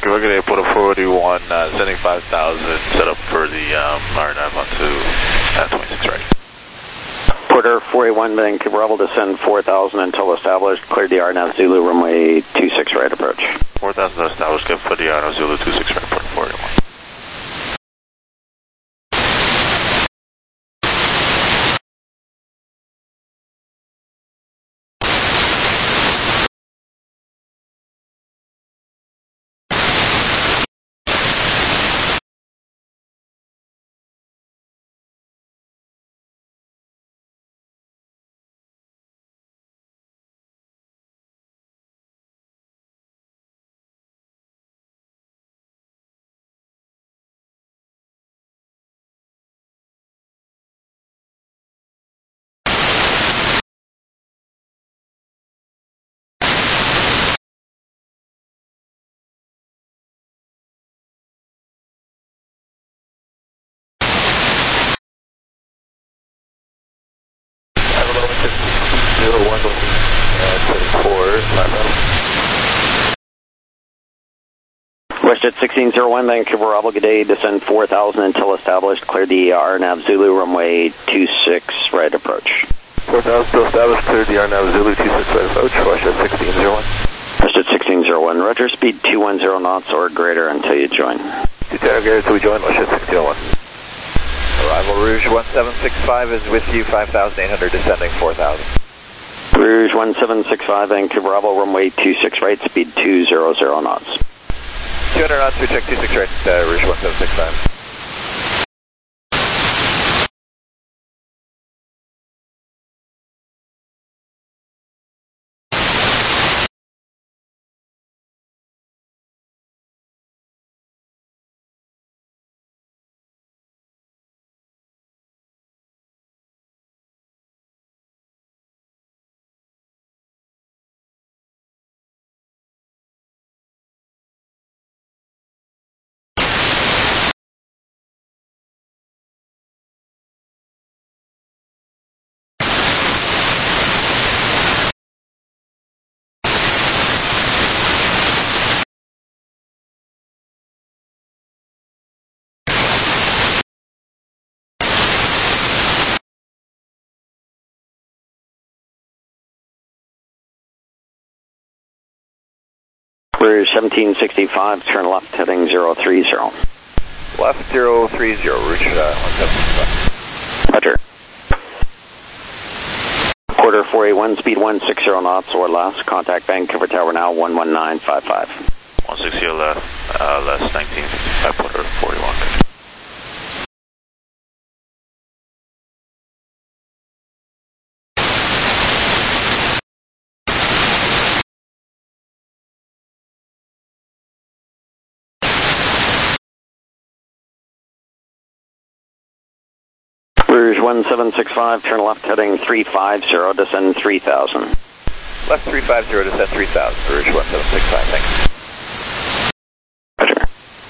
Vancouver, good day, Porter 41, sending 5,000, set up for the RNAV onto 26 right. Porter 41, Vancouver, Rebel, descend 4,000 until established, cleared the RNAV Zulu, runway 26 right approach. 4,000 established, good for the RNAV Zulu 26 right, Porter 41. WestJet 1601, Vancouver, Rebel, good day, descend 4,000 until established, clear the RNAV Zulu, runway 26 right approach. 4,000 still established, cleared the RNAV Zulu 26 right approach, WestJet 1601. WestJet 1601, roger, speed 210 knots or greater until you join. 210 greater until we join, WestJet 1601. Arrival Rouge 1765 is with you, 5,800 descending 4,000. Rouge 1765, Vancouver, Rebel, runway 26 right, speed 200 knots. 200 knots, we check 26 right, Rouge 1765. Rouge 1765, turn left heading 030. Left 030, Rouge 1765. Roger. Porter 481, speed 160 knots or less, contact Vancouver Tower now, 11955. 160 left, less 1955, Porter 41. Rouge 1765, turn left heading 350, descend 3000. Left 350, descend 3000, Rouge 1765, thanks. Roger.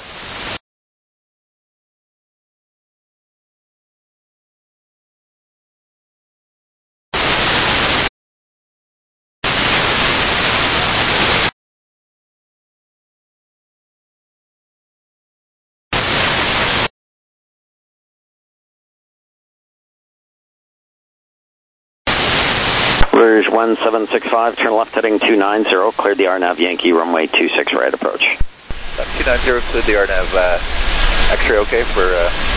Rouge 1765, turn left heading 290, cleared the RNAV Yankee, runway 26 right approach. 290, cleared the RNAV, X-ray okay for,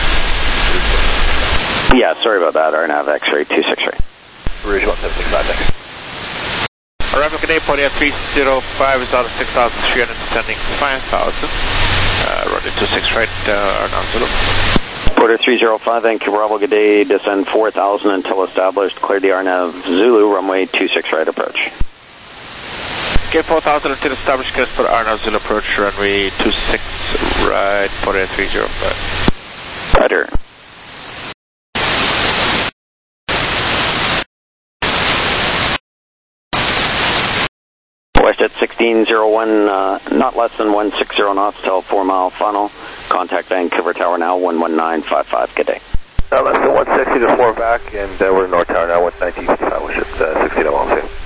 Yeah, sorry about that, RNAV X-ray 26 right. Rouge 1765, thanks. Arrival good day, Porter 305 is out of 6,300, descending 5,000, running 26 right, RNAV Zulu. Porter 305, Vancouver, Rebel, good day, descend 4,000 until established, clear the RNAV Zulu, runway 26 right approach. Okay, 4,000 until established, clear for RNAV Zulu approach, runway 26 right, Porter 305. Roger. WestJet 1601, not less than 160 knots till 4 mile funnel. Contact Vancouver Tower now, 11955, good day. Less than 160 to 4 back, and we're North Tower now, 1955, which is 1601.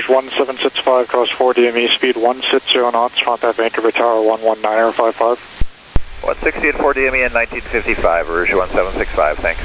Rouge 1765, cross 4 DME, speed 160 knots, contact Vancouver Tower 119.55. 160 at 4 DME and 1955, Rouge 1765, thanks.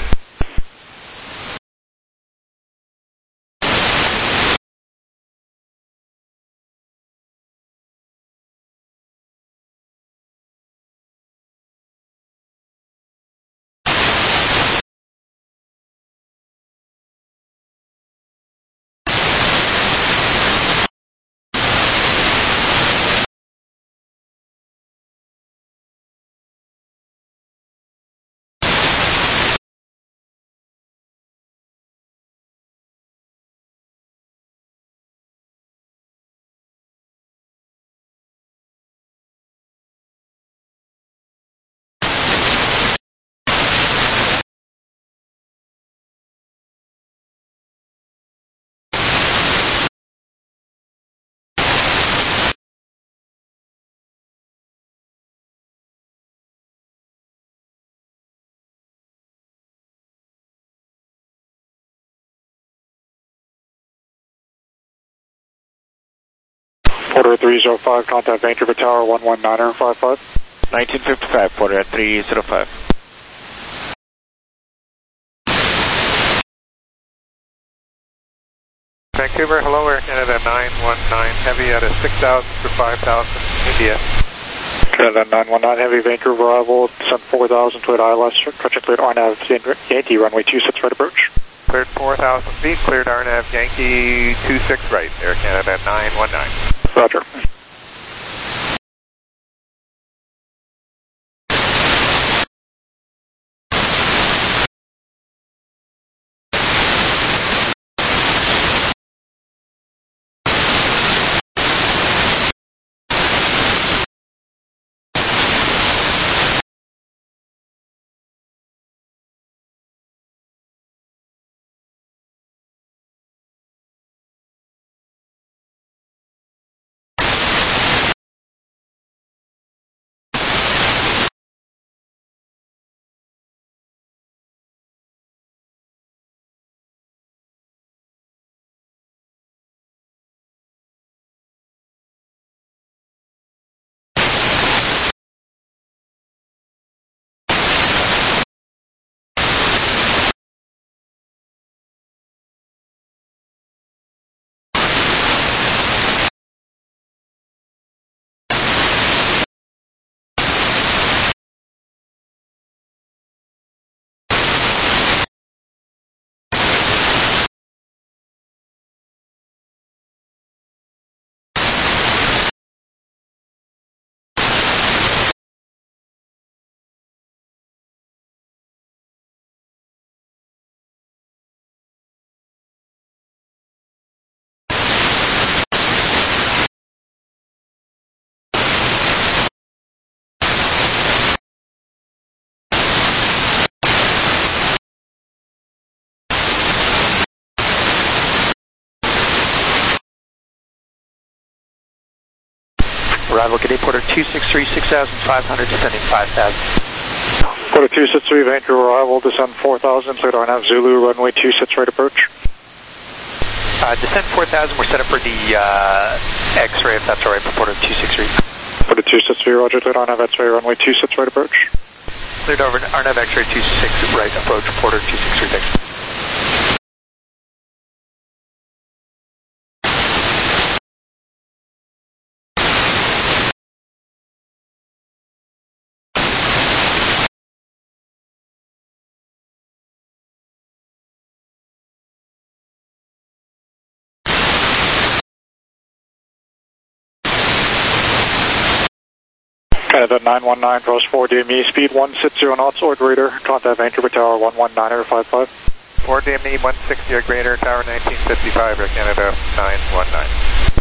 Porter 305, contact Vancouver Tower 119.55. 1955, Porter at 305. Vancouver, hello, Air Canada 919, heavy at a 6,000 to 5,000, India. Canada 919, heavy Vancouver arrival, descend 4,000 to ILS, touching cleared RNAV Yankee, runway 26 right approach. Cleared 4,000 feet, cleared RNAV Yankee 26 right, Air Canada 919. Roger. Arrival, good day, Porter 263, 6,500, descending 5,000. Porter 263, Vancouver arrival, descend 4,000, cleared RNAV Zulu, runway 26 right approach. Descend 4,000, we're set up for the X-ray, if that's alright, for Porter 263. Porter 263, roger, cleared RNAV X-ray, runway 26 right approach. Cleared over RNAV X-ray 26 right approach, Porter 263, thanks. Canada 919, cross 4 DME, speed 160 knots or greater, contact Vancouver Tower 119.55. 4 DME 160 or greater, Tower 1955, Air Canada 919.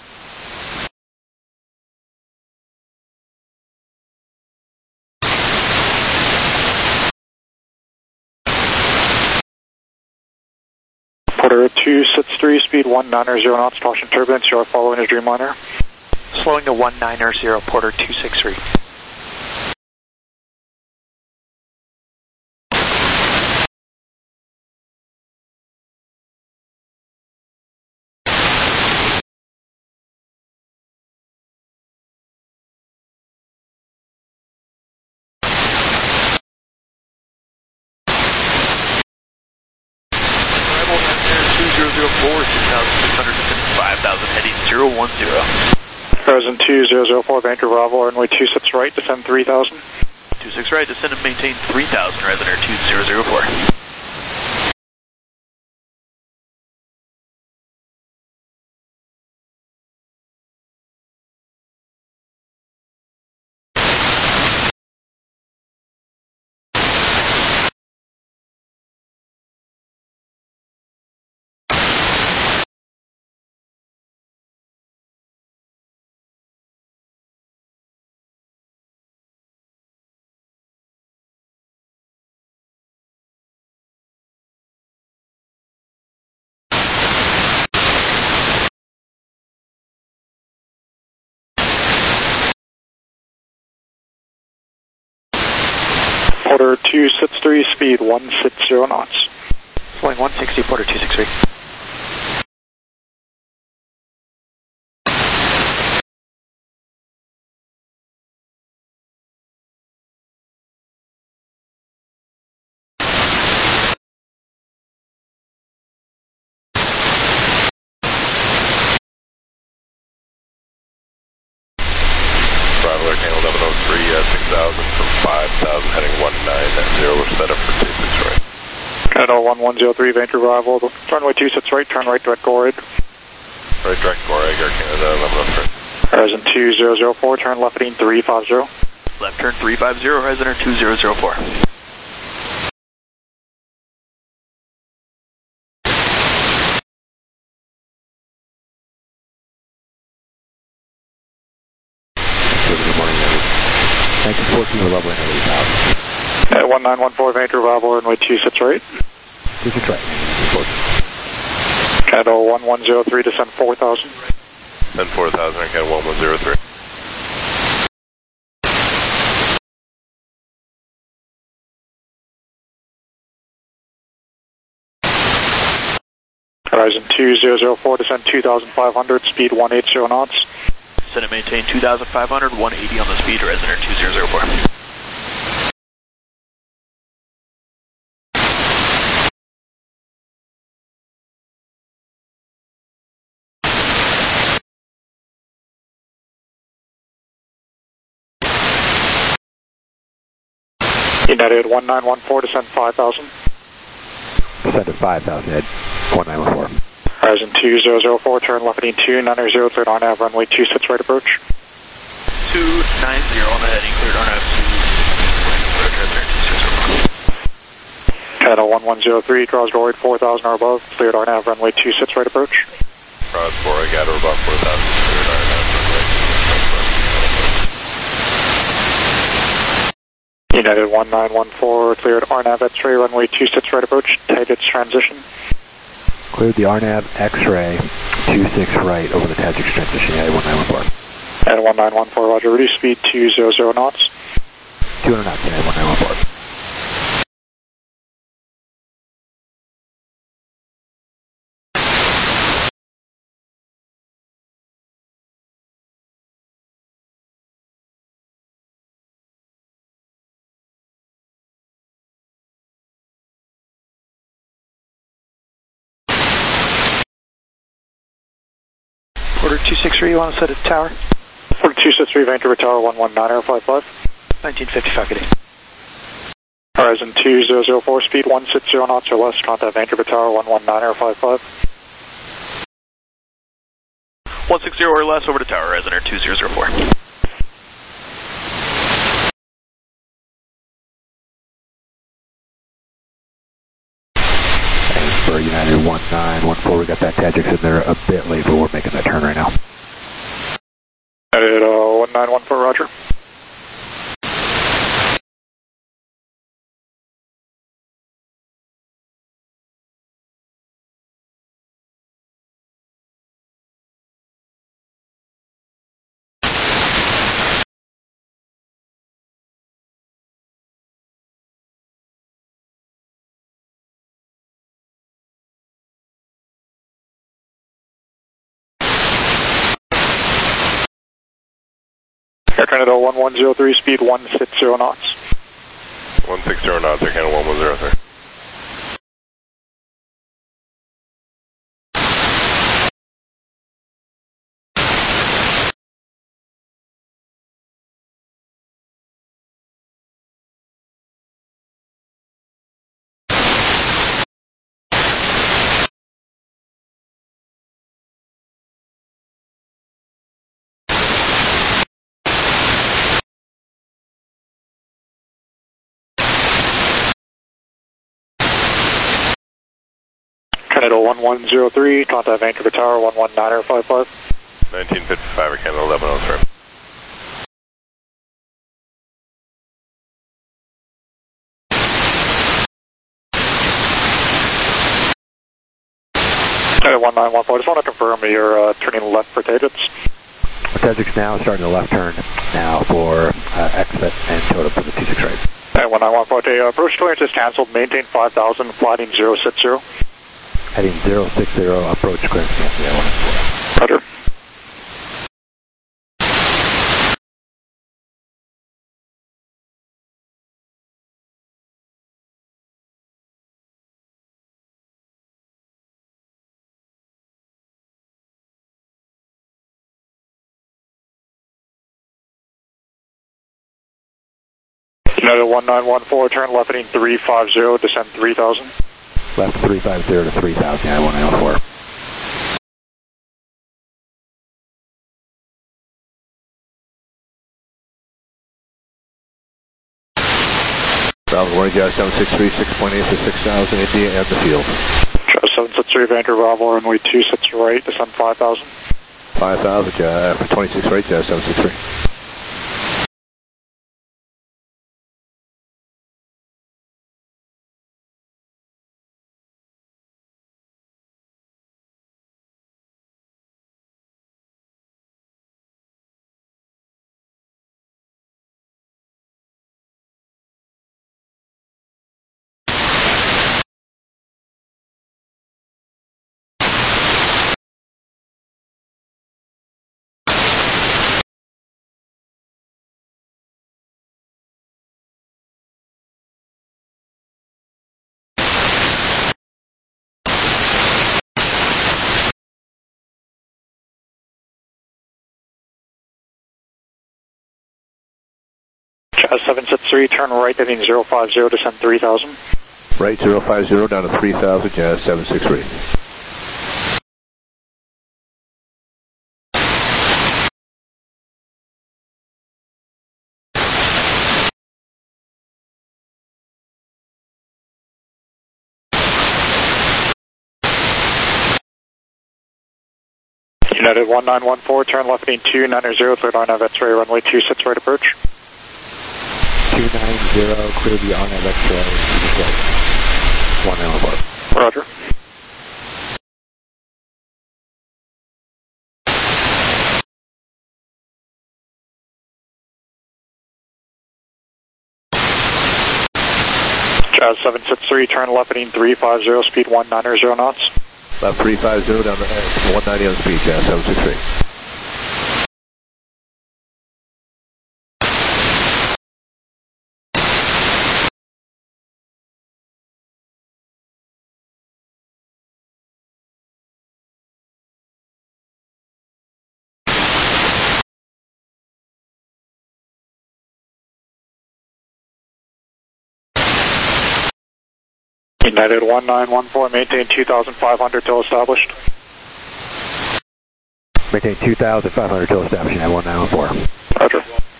Porter 263, speed 190 knots, caution turbulence, you are following a Dreamliner. Slowing to 190, Porter 263. 3000, heading 010. Horizon 2004, Vancouver Bravo, runway 26 right, descend 3000. 26 right, descend and maintain 3000, Horizon Air 2004. Porter 263, speed 160 knots. Flying 160, Porter 263. Bravo Air Canada 1103, 6000 from 5000, heading 190, we're set up for 26 right. Canada 1103, Vancouver Bravo, runway 26 right, turn right direct Goreg. Right direct Goreg, Air Canada 1103. Horizon 2004, turn left heading 350. Left turn 350, Horizon Air 2004. Good morning, thank you, 14 with level 80,000. 1914, Vancouver Bravo, runway 26 right. 26 right, report. Canada 1103, descend 4000. Then 4000, Air Canada 1103. Horizon 2004, descend 2500, speed 180 knots. Descend and maintain 2500, 180 on the speed, Horizon Air 2004. United 1914, descend 5000. Descend to 5,000, head 1914. Horizon 2004, turn left heading 290, cleared RNAV, runway 26 right approach. 290 on the heading, cleared RNAV 2. Canada 1103, cross Goreg 4000 or above, cleared RNAV, runway 26 right approach. Cross Goreg at or above 4000, cleared RNAV, runway 26 right. United 1914, cleared RNAV X-ray, runway 26 right approach, Tajik's transition. Cleared the RNAV X-ray 26 right over the Tajik's transition, United 1914. And 1914, roger, reduce speed 200 knots. 200 knots, United 1914. Porter 263, you want to set a tower? Porter 263, Vancouver Tower 119.55. 1955, good day. Horizon 2004, speed 160 knots or less, contact Vancouver Tower 119.55. 160 or less, over to tower, Horizon Air 2004. For United 1914, we got that Tajik's in there a bit late, but we're making that turn right now. United 1914, roger. Air Canada 1103, speed 160 knots. 160 knots, Air Canada 1103. United 1103, contact Vancouver Tower 119.55. 1955 or Canada 1103. United 1914, I just want to confirm you're turning left for Tagets. Tagets now starting the left turn now for exit and total for the 26 right. United 1914, approach clearance is cancelled, maintain 5000, flighting 060. Heading 060, approach clearance cancelled. Roger. United 1914, turn left heading 350, descend 3000. Left 350 to 3000, United 1914. Bravo, warning, Jazz 763, 6.8 to 6,000, India and the field. Jazz 763, Vancouver Bravo, runway 26 right, descend 5000. 5,000, for 26 right, Jazz 763. Jazz 763, turn right heading 050, descend 3000. Right 050 down to 3,000, Jazz 763. United 1914, turn left heading 290, cleared RNAV X-ray, runway 26 right approach. 290, clear the RNAV X-ray, 1914. Roger. Jazz 763, turn left heading 350, speed 190 knots. Left 350 down to 190 on speed, Jazz 763. United 1914, maintain 2,500 till established. Maintain 2,500 till established, United 1914. Roger.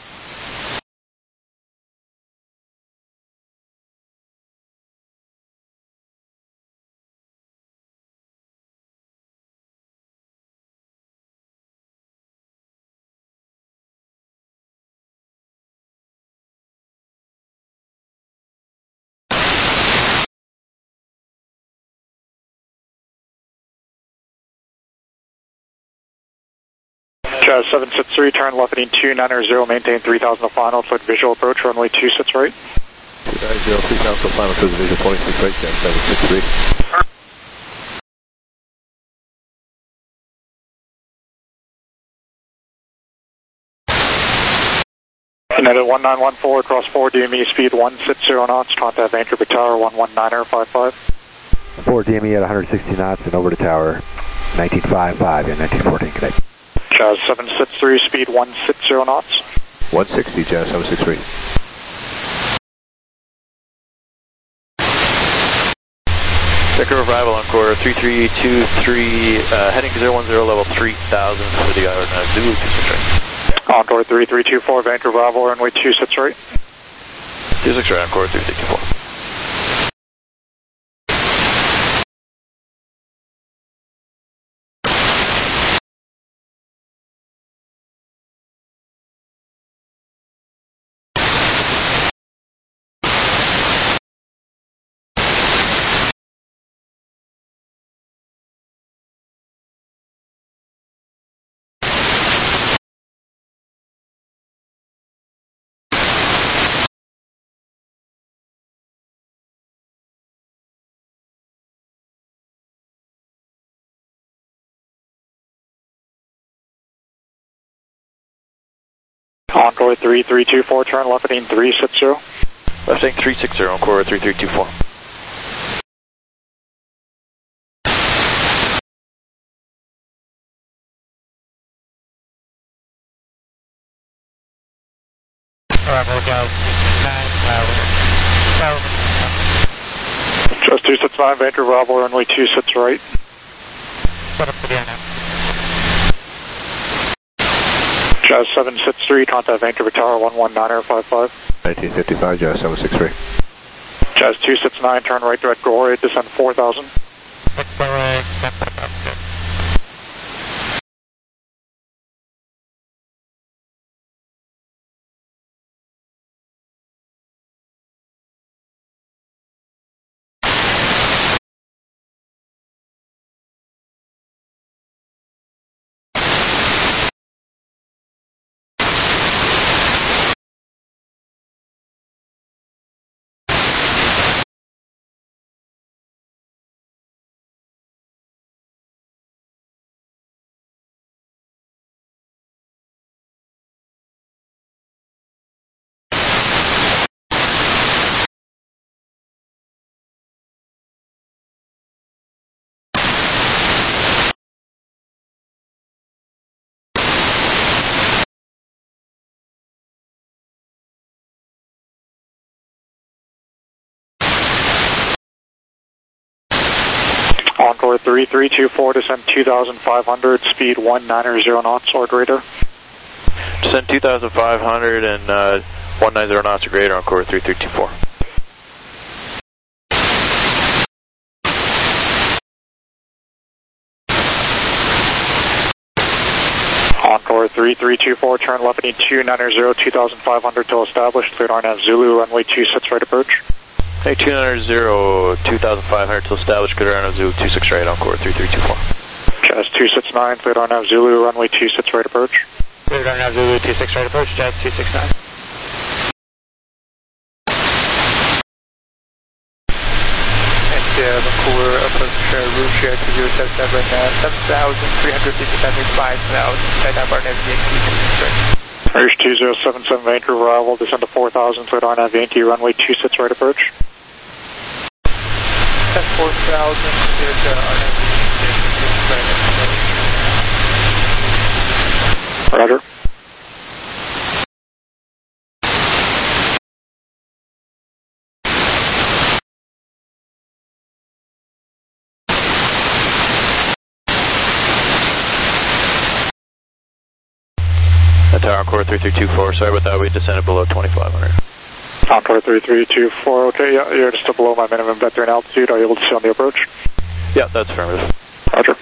Jazz 763, turn left heading 290, maintain 3,000 to final, flight visual approach, runway 26 right. 290, 3,000 to final, cruise visual 26 right, Jazz 763. United 1914, cross 4 DME, speed 160 knots, contact Vancouver Tower 119.55. 4 DME at 160 knots and over to tower 1955 and 1914, connect. Jazz 763, speed 160 knots. 160, Jazz 763. Vancouver Arrival, Encore 3323, heading 010, level 3000 for the Zulu 26 right. Encore 3324, Vancouver Arrival, runway 26 right. 26 right, Encore 3324. Encore 3324, turn left heading 360. Left heading 360, Encore 3324. Just 269, Vancouver Bravo, runway 26 right. Jazz 763, contact Vancouver Tower 119.55. 1955, Jazz 763. Jazz 269, turn right direct Glory, descend 4,000. Encore 3324, descend 2,500, speed 190 knots or greater. Descend 2,500 and 190 knots or greater, Encore 3324. Encore 3324, turn left heading 290, 2,500 till established, cleared RNAV Zulu, runway 26 right approach. Hey, 290, 2,500 till established, cleared RNAV Zulu 26 right, Encore 3324. Jazz 269, cleared RNAV Zulu, runway 26 right approach. Cleared RNAV Zulu 26 right approach, Jazz 269. And Vancouver approach route share to 077 right now, 7,350 descending 5,000, right now RNAV Yankee 26 right. Irish 2077 Vancouver arrival, descend to 4,000, cleared RNAV Yankee, runway 26 right approach. 4,000, cleared RNAV Yankee 26 right approach. Roger. Tower Encore 3324, sorry about that, we descended below 2,500. Encore 3324, okay, yeah, you're just below my minimum vector in altitude. Are you able to see on the approach? Yeah, that's affirmative. Roger.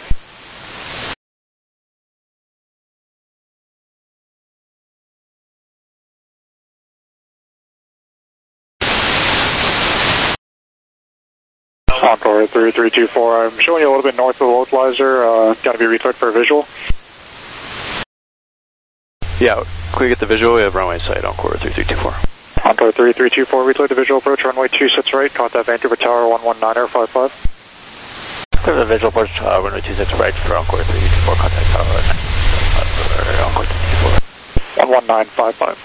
Encore 3324, I'm showing you a little bit north of the localizer, got to be reclicked for a visual. Yeah, can we get the visual? We have runway sight, Encore 3324. Encore 3324, reclick the visual approach, runway 26 right, contact Vancouver Tower 119.55. Clear the visual approach, runway 26 right for Encore 3324, contact Tower 119.55. 119.55.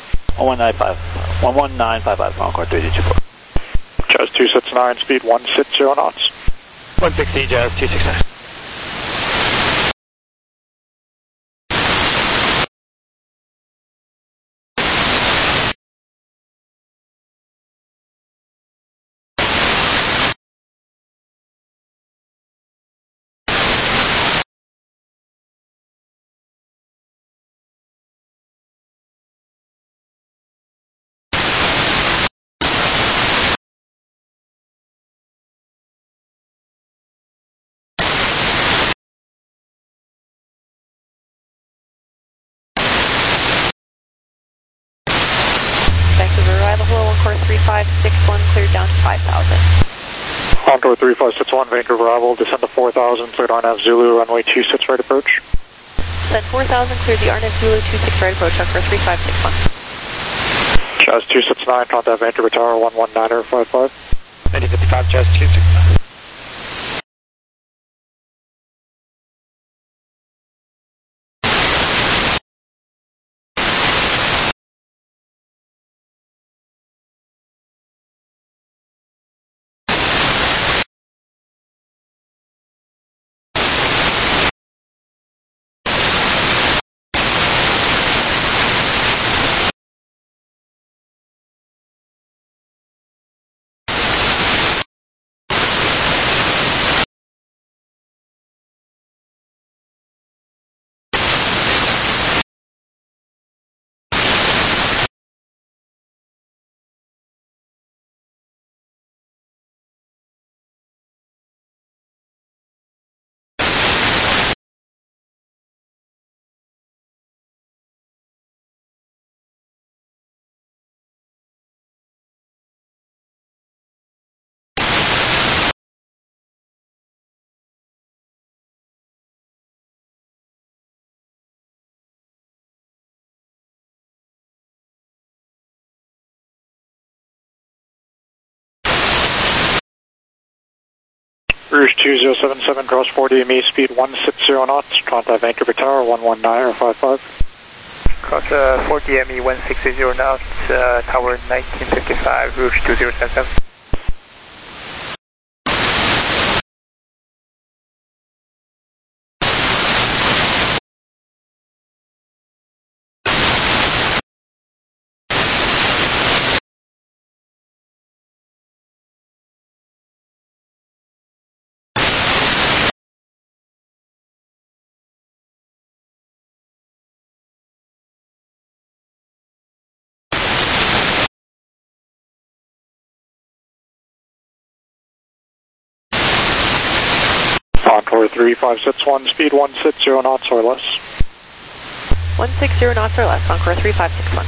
119.55 for Encore 3324. Jazz 269, speed 160 knots. 160, Jazz 269. Encore 3561, cleared down to 5,000. Encore 3561, Vancouver arrival, descend to 4,000, cleared RNAV Zulu, runway 26 right approach. Descend 4,000, cleared the RNAV Zulu 26 right approach, Encore 3561. Jazz 269, contact Vancouver Tower 119.55. 9055, Jazz 269. Rouge 2077, cross 40 ME, speed 160 knots, contact Vancouver Tower 119 or 55. Cross 40 ME 160 knots, tower 1955, Rouge 2077. Contour 3561, speed 160 knots or less. 160 knots or less, Encore 3561.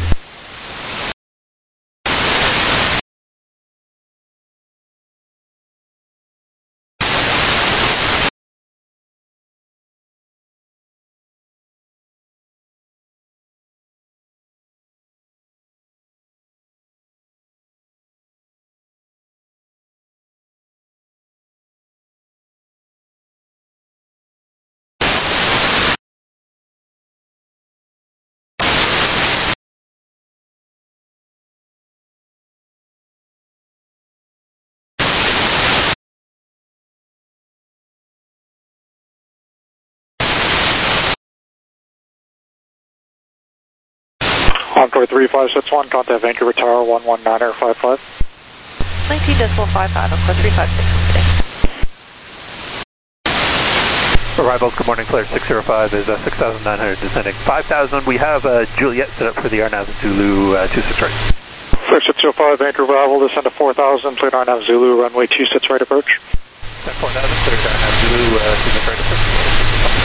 Contour 3561, contact Vancouver Tower 119 or 55. 19.55, Encore 356. Arrivals, good morning, Claire 605 is 6,900 descending 5,000. We have Juliet set up for the RNAV Zulu 26 right. Clear 605, Vancouver arrival, descend to 4,000, cleared RNAV Zulu, runway 26 right approach. 4,000, cleared RNAV Zulu 26 right approach.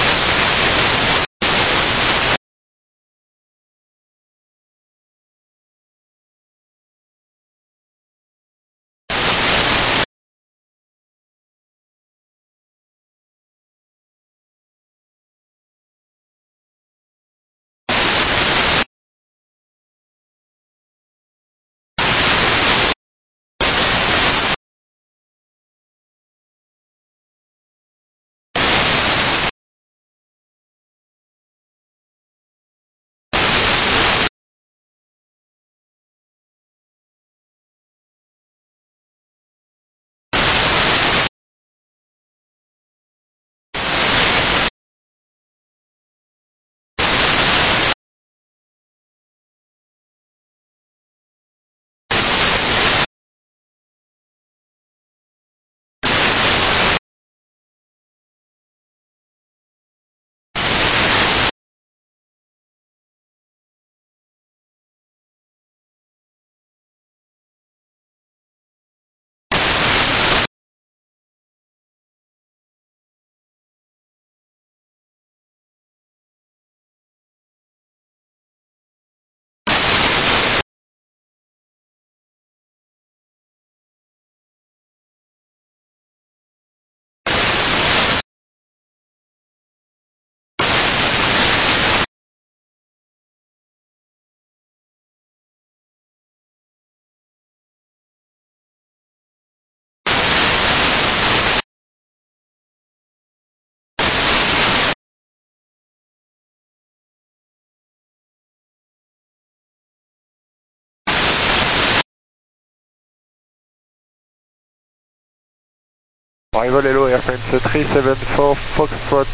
Arrival hello, Air France 374 Foxtrot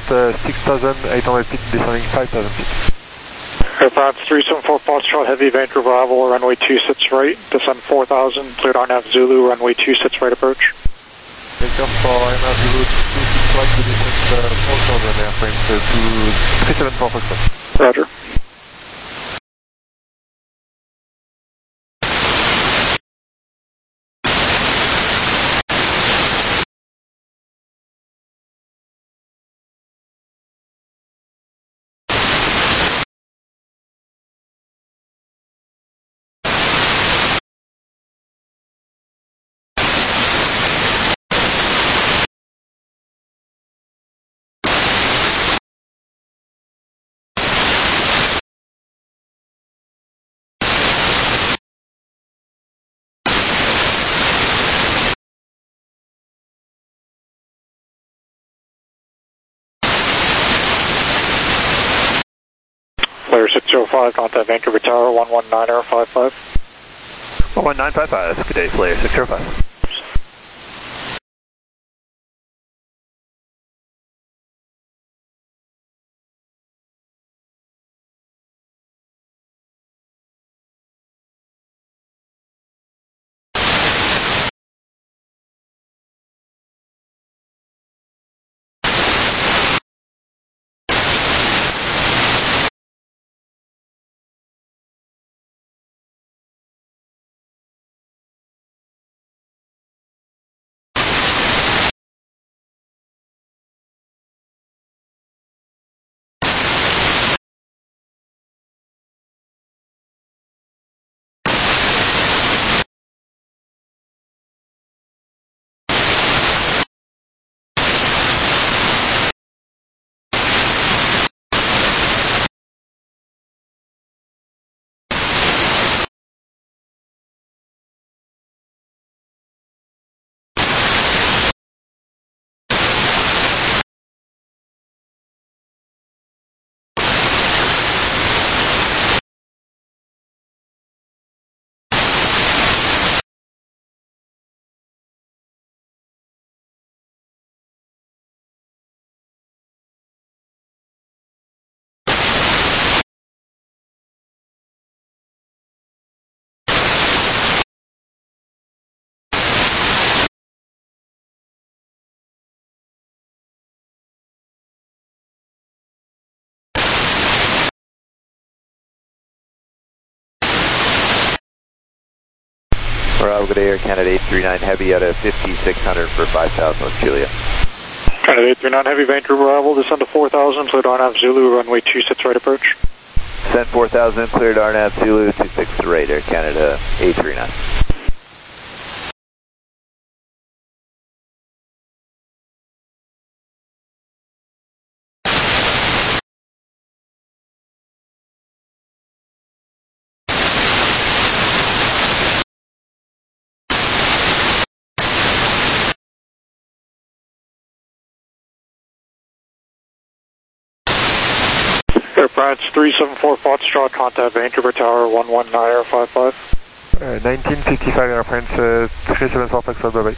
6,800 feet, descending 5,000 feet. Air France 374 Foxtrot Heavy, Vancouver arrival, runway 26 right, descend 4,000, cleared RNAV Zulu, runway 26 right approach. Vector for RNAV Zulu 26 right to descend 4,000, Air France 374 Foxtrot. Roger. 605, contact Vancouver Tower, 119.55. 11955, good day, Slayer 605. Bravo, good day, Air Canada 839 Heavy out of 5600 for 5000 with Julia. Canada 839 Heavy, Vancouver Bravo, descend to 4000, cleared RNAV Zulu, runway 26 right approach. Descend 4000, cleared RNAV Zulu, 26 right, Air Canada 839. Air France 374 Foxtrot, contact Vancouver Tower, 119.55. 1955 Air France 374 Foxtrot, bye bye.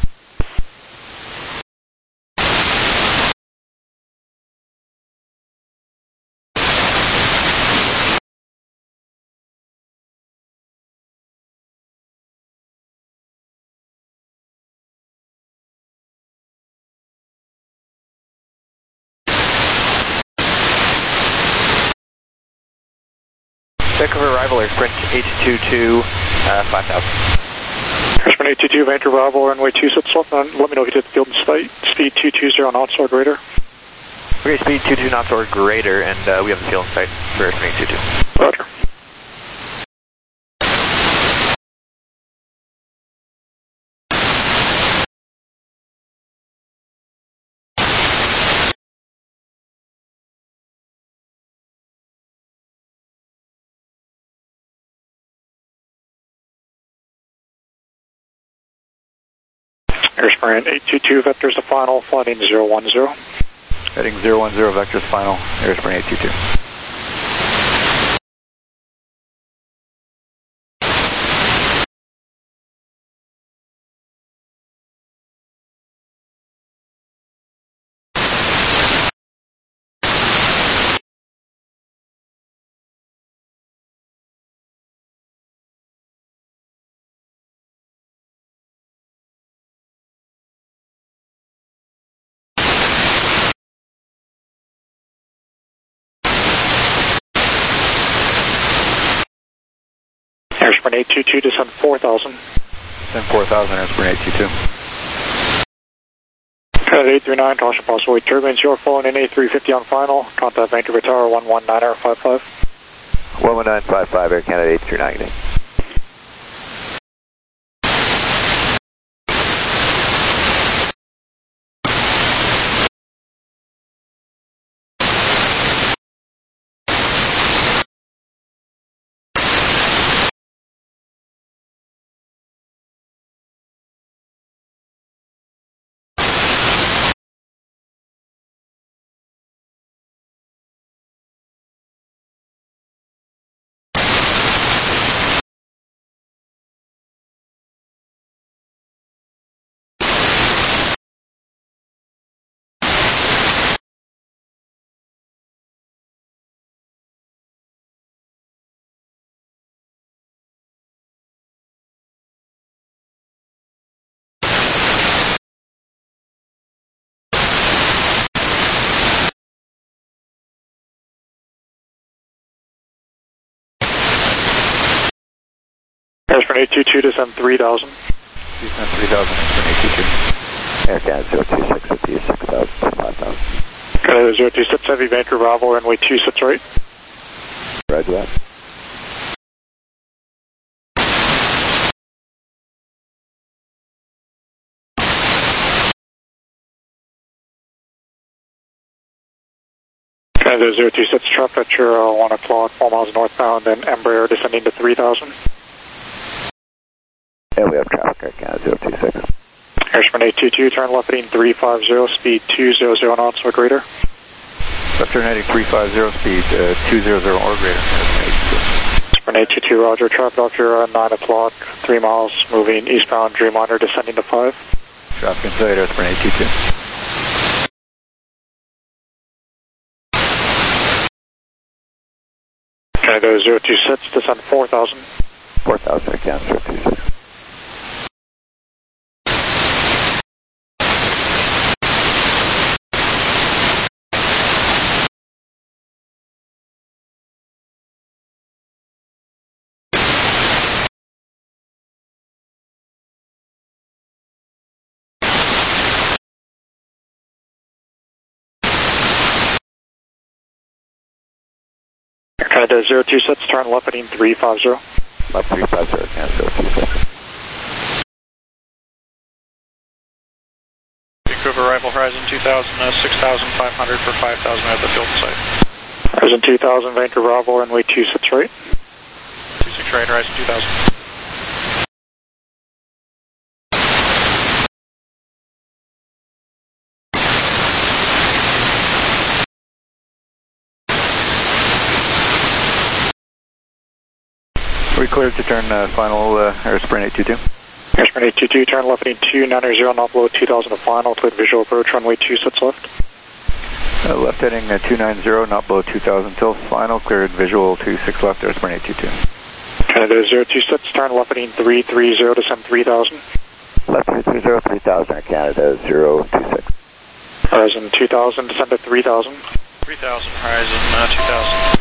Vancouver arrival, Air Sprint 822, 5000. Air Sprint 822, Vancouver Bravo, runway 26 left, and let me know if you did field and speed 220 knots or greater. Okay, speed 22 knots or greater, and we have the field in sight for Air Sprint 822. Roger. Air Sprint 822, vectors to final, flighting 010. Heading 010, vectors final, Air Sprint 822. Air Sprint 822, descend 4000. Descend 4000, Air Sprint 822. Canada 839, caution possible turbines, you're falling in A350 on final, contact Vancouver Tower, 119.55. 11955, Air Canada 839, good day. Airspan 822, descend 3000. Descend 3000, Airspan 822. Air Canada 026 with you, 6,000 to 5,000. Canada 026, Heavy Vancouver Bravo, runway 26 right. Roger that. Canada 026, traffic at your 1 o'clock, 4 miles northbound, and Embraer descending to 3000. Yeah, we have traffic, Air Canada 026. Airspan 822, turn left heading 350, speed 200 knots or greater. Left turn heading 350, speed 200 or greater. Airspan 822, roger, traffic off your 9 o'clock, 3 miles, moving eastbound, Dreamliner descending to 5. Traffic inside, Airspan 822. Canada 026, descend 4000. 4,000, Air Canada 026. Canada 026, turn left heading 350. Left 350, Canada 026. Vancouver arrival, Horizon 2000, 6,500 for 5,000 at the field site. Horizon 2000, Vancouver Bravo, runway 26 right. 26 right, Horizon 2000. We cleared to turn final Airspan 822. Airspan 822, turn left heading 290, not below 2000 to final, cleared visual approach, runway 26 left. Left heading 290, not below 2000 till final, cleared visual 26 left, Airspan 822. Canada 026, turn left heading 330, descend 3000. Left 330, 3,000, Air Canada 026. Horizon 2000, descend to 3000. 3,000, Horizon 2000.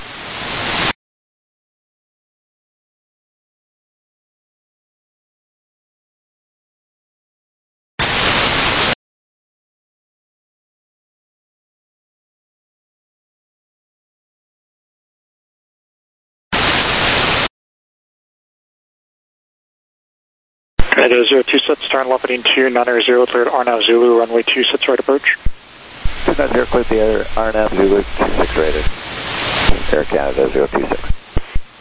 Canada 026, turn left heading 290, cleared RNAV Zulu, runway 26 right approach. 290, cleared the RNAV Zulu 26 rated. Air Canada 026.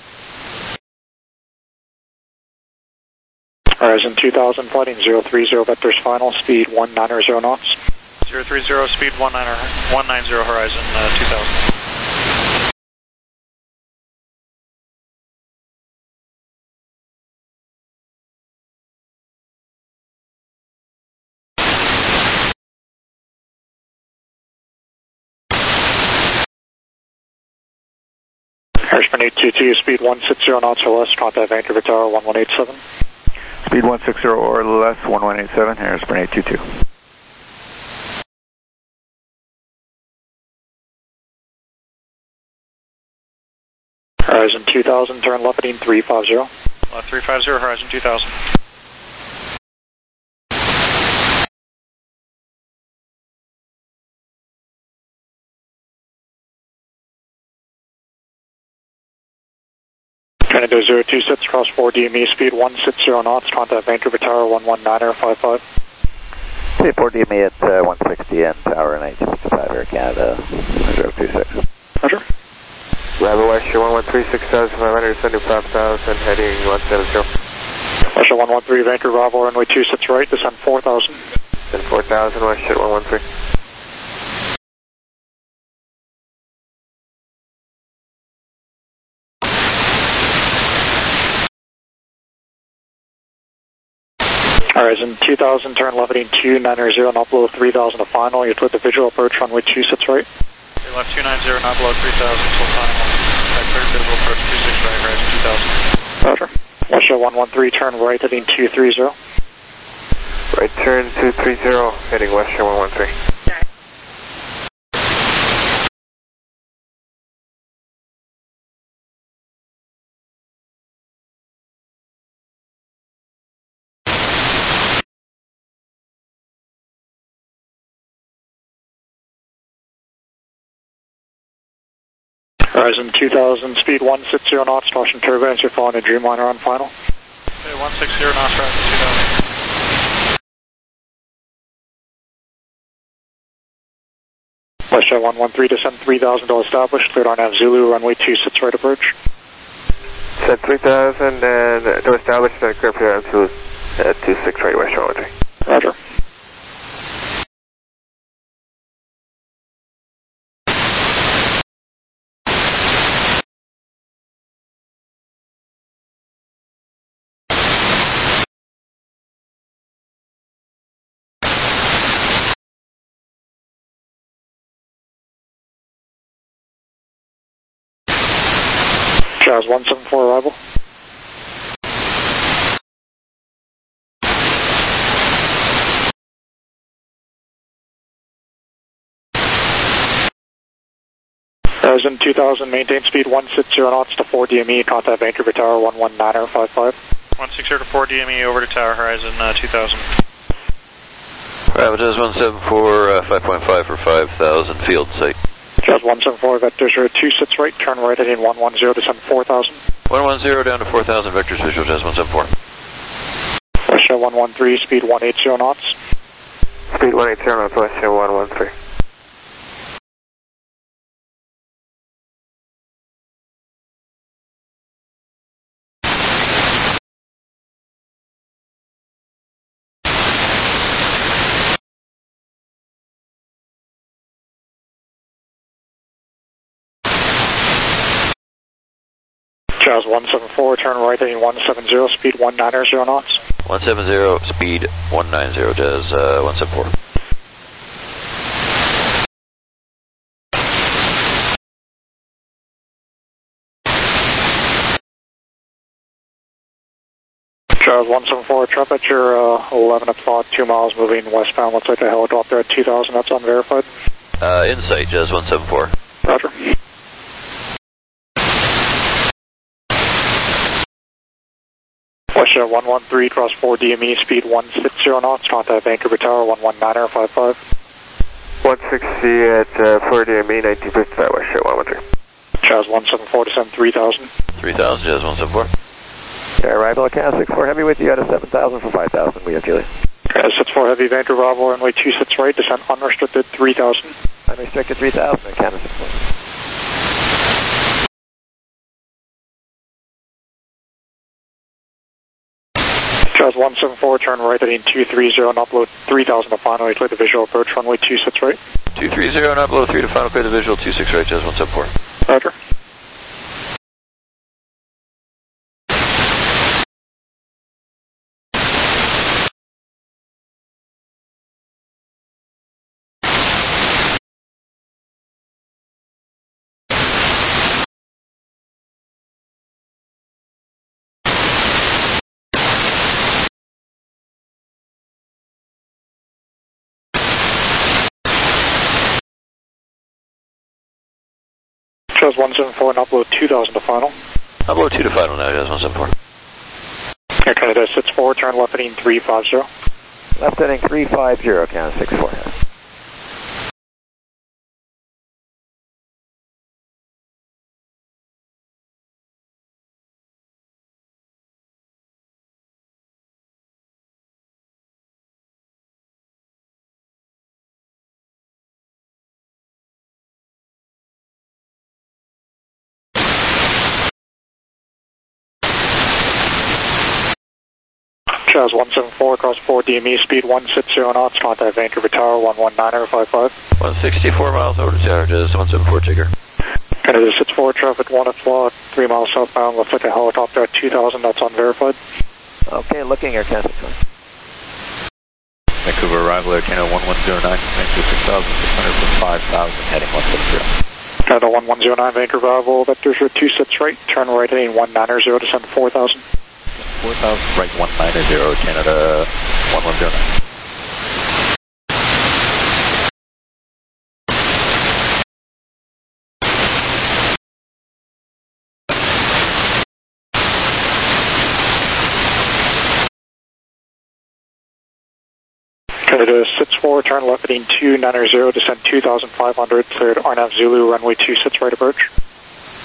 Horizon 2000, flighting 030, vectors final, speed 190 knots. 030, speed 190, Horizon 2000. Airspan 822, speed 160 knots or less, contact Vancouver Tower 1187. Speed 160 or less, 1187, Airspan 822. Horizon 2000, turn left heading 350. Left 350, Horizon 2000. Canada 026, cross 4 DME, speed 160 knots, contact Vancouver Tower 119.55. 4 DME at 160 and Tower 1955, Air Canada 026. Roger. Bravo West, 113, 6,500, sending 5,000, heading 170. West 113, Vancouver Bravo, runway 26 right, descend 4000. Send 4,000, West 113. Horizon 2000, turn left heading 290, not below 3000 to final. You put the visual approach, runway 26 right. Left 290, not below 3000 till final. Clear visual approach 26 right, Horizon 2000. Roger. West 113, turn right heading 230. Right turn 230, heading West 113. Horizon 2000, speed 160 knots, caution turbulence, you're following a Dreamliner on final. Okay, 160 knots, Horizon 2000. Westjet 113, descend 3000 to established, cleared RNAV Zulu, runway 26 right approach. Descend 3000 and to establish and clear for RNAV Zulu at 26 right west 113. Roger. Jazz 174 arrival. Horizon 2000, maintain speed 160 knots to 4 DME, contact Vancouver Tower 11955. 160 to 4 DME over to Tower Horizon 2000. Bravo Jazz 174, 5.5 for 5,000, field site. Jazz 174, vectors are 26 right, turn right heading 110, descend 4000. 110 down to 4,000, vectors visual Jazz 174. Westjet 113, speed 180 knots. Speed 180 knots, Westjet 113. Jazz 174, turn right heading 170, speed 190 knots. 170, speed 190, Jazz 174. Jazz 174, temperature 11 o'clock, 2 miles moving westbound. Looks like a helicopter at 2000, that's unverified. Insight, Jazz 174. Roger. Westjet 113, cross 4 DME, speed 160 knots, contact Vancouver Tower 11955. 160 at 4 DME, 1955, Westjet 113. Jazz 174, descend 3000. 3,000, Jazz 174. Okay, arrival at Canada 64 Heavy with you at a 7,000 for 5,000, we have Julie. Canada 64 Heavy, Vancouver Bravo, runway 26 right, descend unrestricted 3000. Unrestricted 3,000 at Canada 64. Jazz 174, turn right heading 230 and upload 3000 to final, clear the visual approach, runway 26 right. 230 and upload 3 to final, clear the visual 26 right, Jazz 174. Roger. Jazz 174 and upload 2000 to final. Upload 2 to final now, Jazz 174. Air Canada 64, turn left heading 350. Left heading 350, Canada 64 Heavy. Jazz 174, cross 4 DME, speed 160 knots, contact Vancouver Tower 11955. 164 miles over to Tower, Jazz 174, Tigger. Canada 64, traffic 1 o'clock, 3 miles southbound, looks like a helicopter at 2000, that's unverified. Okay, looking Air Canada 64. Vancouver arrival, Air Canada 1109, Vancouver 6,600 for 5,000, heading 170. Canada 1109, Vancouver arrival, vectors are 26 right, turn right heading 190, descend 4000. 4,000, right 190, Canada 1109. Canada 64, turn left heading 290, descend 2500, cleared RNAV Zulu, runway 26 right approach.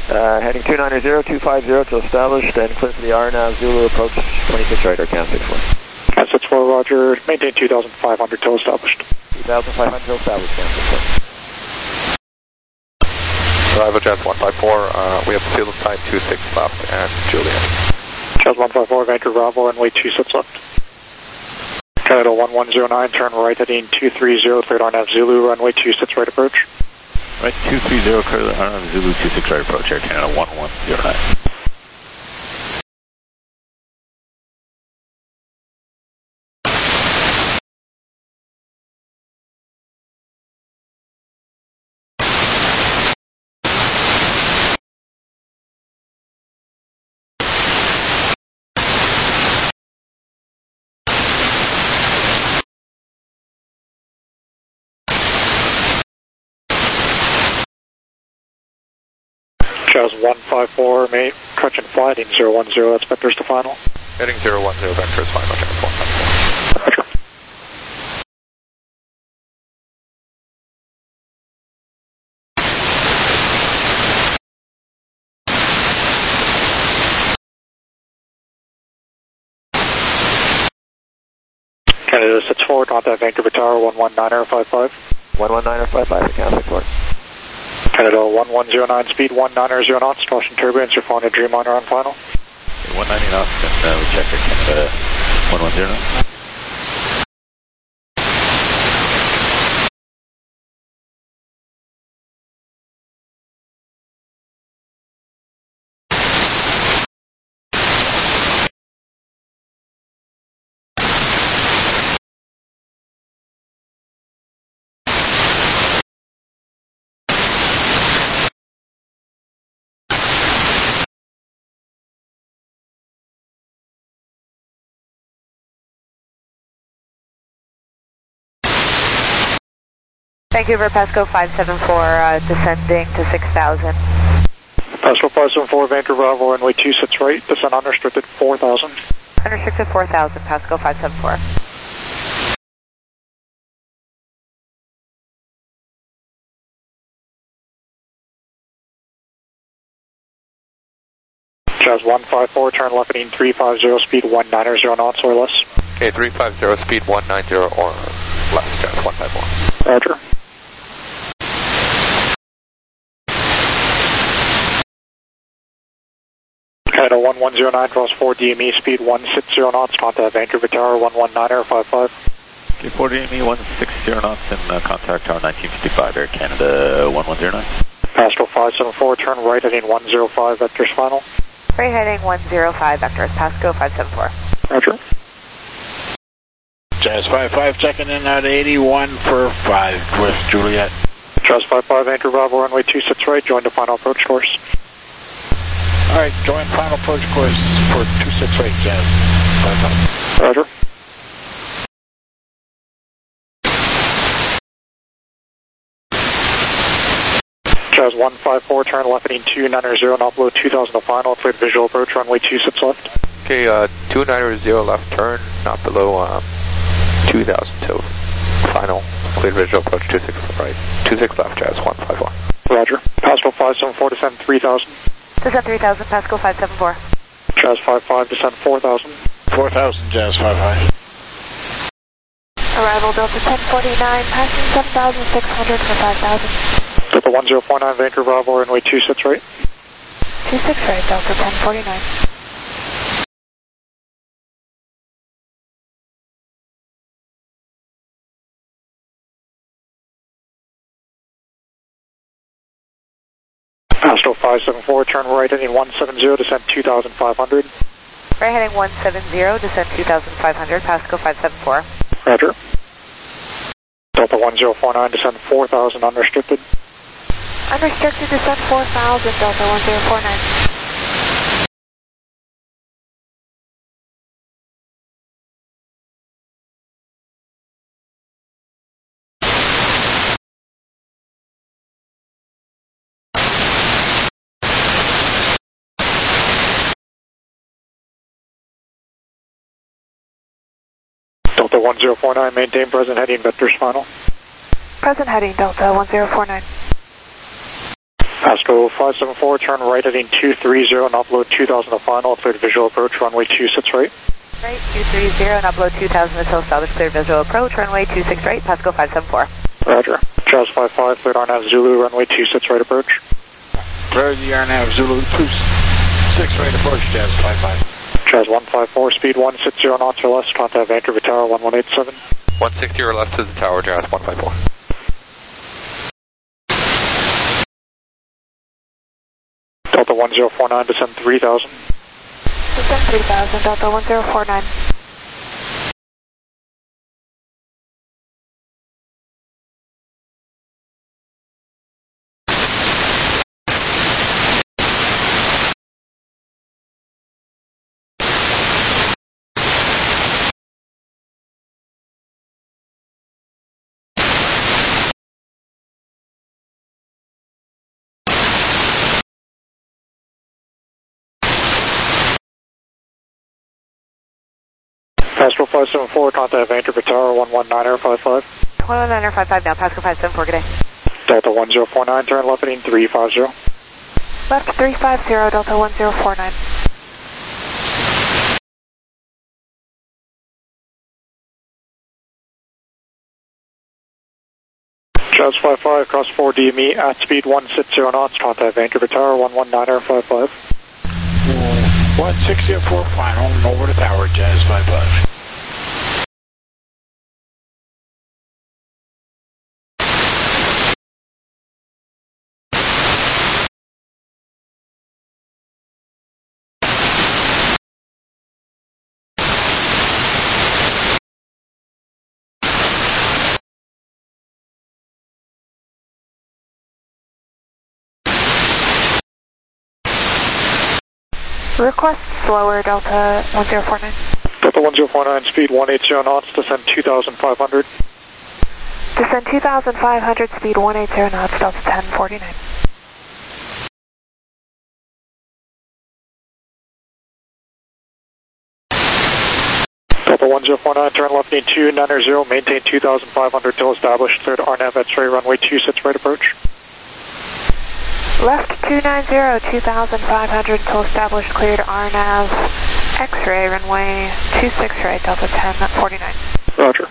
Heading 290-250 to established and clear for the RNAV Zulu approach 26 right, Arcan 64. Can 64, roger. Maintain 2,500 till established. 2,500 till established, Can 64. Arrival Jazz 154, we have field of time 26 left and Juliet. Jazz 154, Vancouver Bravo, runway 26 left. Canada 1109, turn right heading 230, cleared RNAV Zulu, runway 26 right approach. Right, 230, clear the RNAV Zulu 26 right approach, Air Canada 1109. Jazz 154, correction, flight heading 010, that's vectors to final. Heading 010, vectors final, Jazz 154. Roger. Canada 64, contact Vancouver Tower 119er55. 119er55, Can 64. Canada 1109, speed 190 knots, caution turbulence, you're flying a Dreamliner on final. 190 knots, and we check Air Canada 110. Vancouver Pasco 574, descending to 6,000. Pasco 574, Vancouver Bravo, runway 26 right, descend unrestricted 4,000. Unrestricted 4,000, Pasco 574. Jazz 154, turn left heading 350, speed 190 knots or less. Okay, 350, speed 190 or less, Jazz 154. Roger. Canada 1109, cross 4 DME, speed 160 knots, contact Vancouver Tower 119er55. Okay, 4 DME 160 knots and contact Tower 1955, Air Canada 1109. Pasco 574, turn right heading 105, vectors final. Right heading 105, vectors, Pasco 574. Roger. Jazz 55, checking in at 81 for 5 with Juliet. Jazz 55, Vancouver Bravo, runway 26 right, join the final approach course. Alright, join final approach course for 26 right, Jazz 55. Roger. Jazz 154, turn left heading 290, not below 2,000 to final, cleared visual approach, runway 26 left. Okay, 290 left turn, not below 2,000 to final, cleared visual approach 26 right, 26 left, Jazz 154. Roger. Pasco 574, descend 3,000. Descend 3,000, Pasco 574. Jazz 55, descend 4,000. 4,000, Jazz 55. Arrival Delta 1049, passing 7,600 for 5,000. Delta 1049, Vancouver Bravo, runway 26 right. 26 right, Delta 1049. Pasco 574, turn right heading 170, descend 2,500. Right heading 170, descend 2,500, Pasco 574. Roger. Delta 1049, descend 4,000, unrestricted. Unrestricted, descend 4,000, Delta 1049. Delta 1049, maintain present heading, vectors final. Present heading, Delta 1049. Pasco 574, turn right heading 230 and upload 2000 to final, cleared visual approach, runway 26 right. Right, 230 and upload 2000 until established, cleared visual approach, runway 26 right, Pasco 574. Roger. Jazz 55, cleared RNAV Zulu, runway 26 right approach. Clear the RNAV Zulu 26 right approach, Jazz 55. Jazz 154, speed 160 knots or less, contact Vancouver Tower 1187. 160 or less to the tower, Jazz 154. Delta 1049, descend 3000. Descend 3000, Delta 1049. Pasco 574, contact Vancouver Tower 119er55. 119er55 now, Pasco 574, good day. Delta 1049, turn left heading 350. Left 350, Delta 1049. Jazz 55, cross 4 DME at speed 160 knots, contact Vancouver Tower 119er55. 160 at 4 final, and over the tower, Jazz 55. Request slower, Delta 1049. Delta 1049, speed 180 knots, descend 2500. Descend 2500, speed 180 knots, Delta 1049. Delta 1049, turn left heading 290, maintain 2500 till established, cleared RNAV X-ray, runway 26 right approach. Left 290, 2500 until established, cleared RNAV X-ray, runway 26 right, Delta 1049. Roger.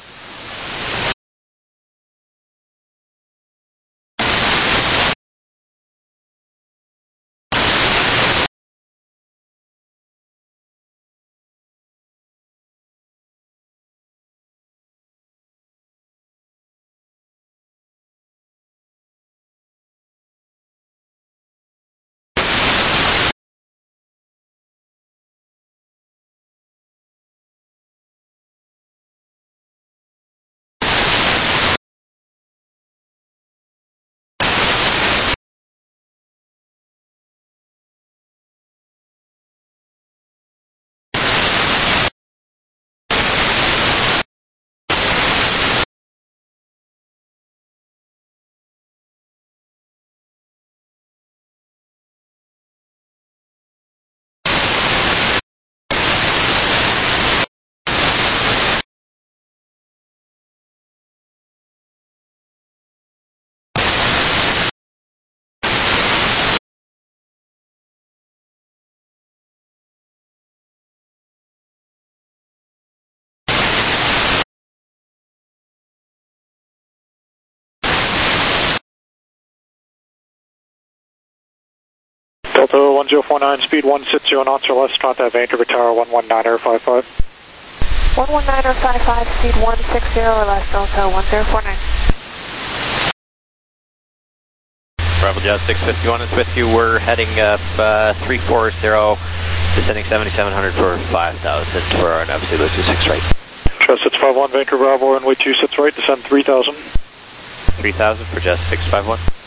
Delta 1049, speed 160 knots or less, contact Vancouver Tower 119er55. 119er55, speed 160 or less, Delta 1049. Bravo Jazz 651 is with you. We're heading up 340, descending 7700 for 5000 for our nav Zulu 26 right. Jazz 651, Vancouver Bravo, runway 26 right, descend 3000. 3000 for Jazz 651.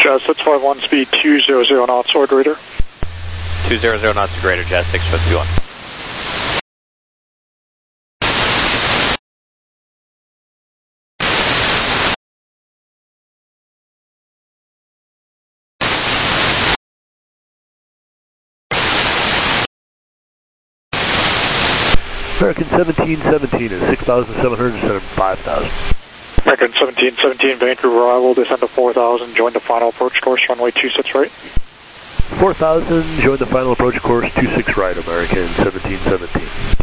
Jazz 651, speed 200 knots or greater. 200 knots or greater, Jazz 651. American 1717 is 6,700, descend 5,000. American 1717, Vancouver arrival, descend to 4,000, join the final approach course, runway 26 right. 4,000, join the final approach course, 26 right, American 1717.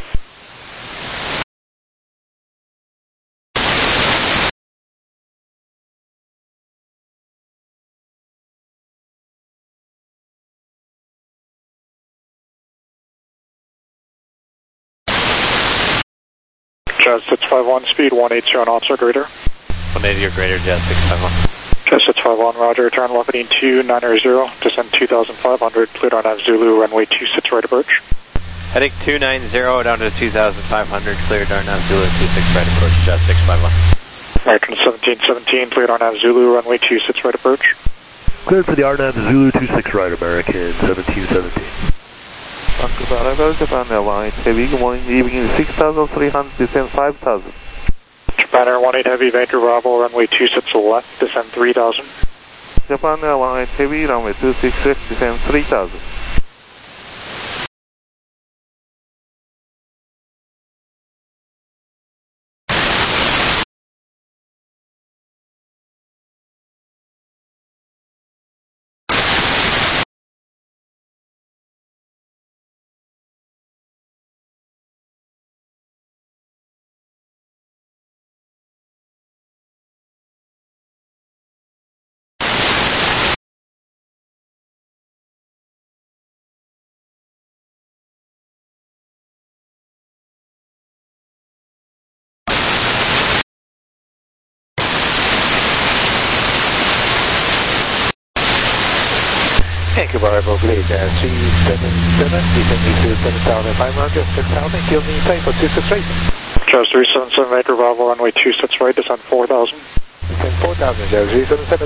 Jazz 651, speed 180 knots or greater. 180 or greater, Jazz 651. Jazz 651, roger, turn left heading 290, descend 2,500, cleared RNAV Zulu, runway 26 right approach. Heading 290 down to 2,500, cleared RNAV Zulu, 26 right approach, Jazz 651. American 1717, cleared RNAV Zulu, runway 26 right approach. Cleared for the RNAV Zulu, 26 right, American 1717. Vancouver arrival, Japan Airlines, heavy, good morning, leaving in 6,300, descend 5,000. Japan Air 18 Heavy, Vancouver arrival, runway 26 left, descend 3,000. Japan Airlines, heavy, runway 266, descend 3,000. Vancouver arrival, please, 377, descending to 7,500, 6,000, kill me, plane for 26 right. Jazz 377, Vancouver arrival, runway 26 right, descend 4,000. Descend 4,000, Jazz 377.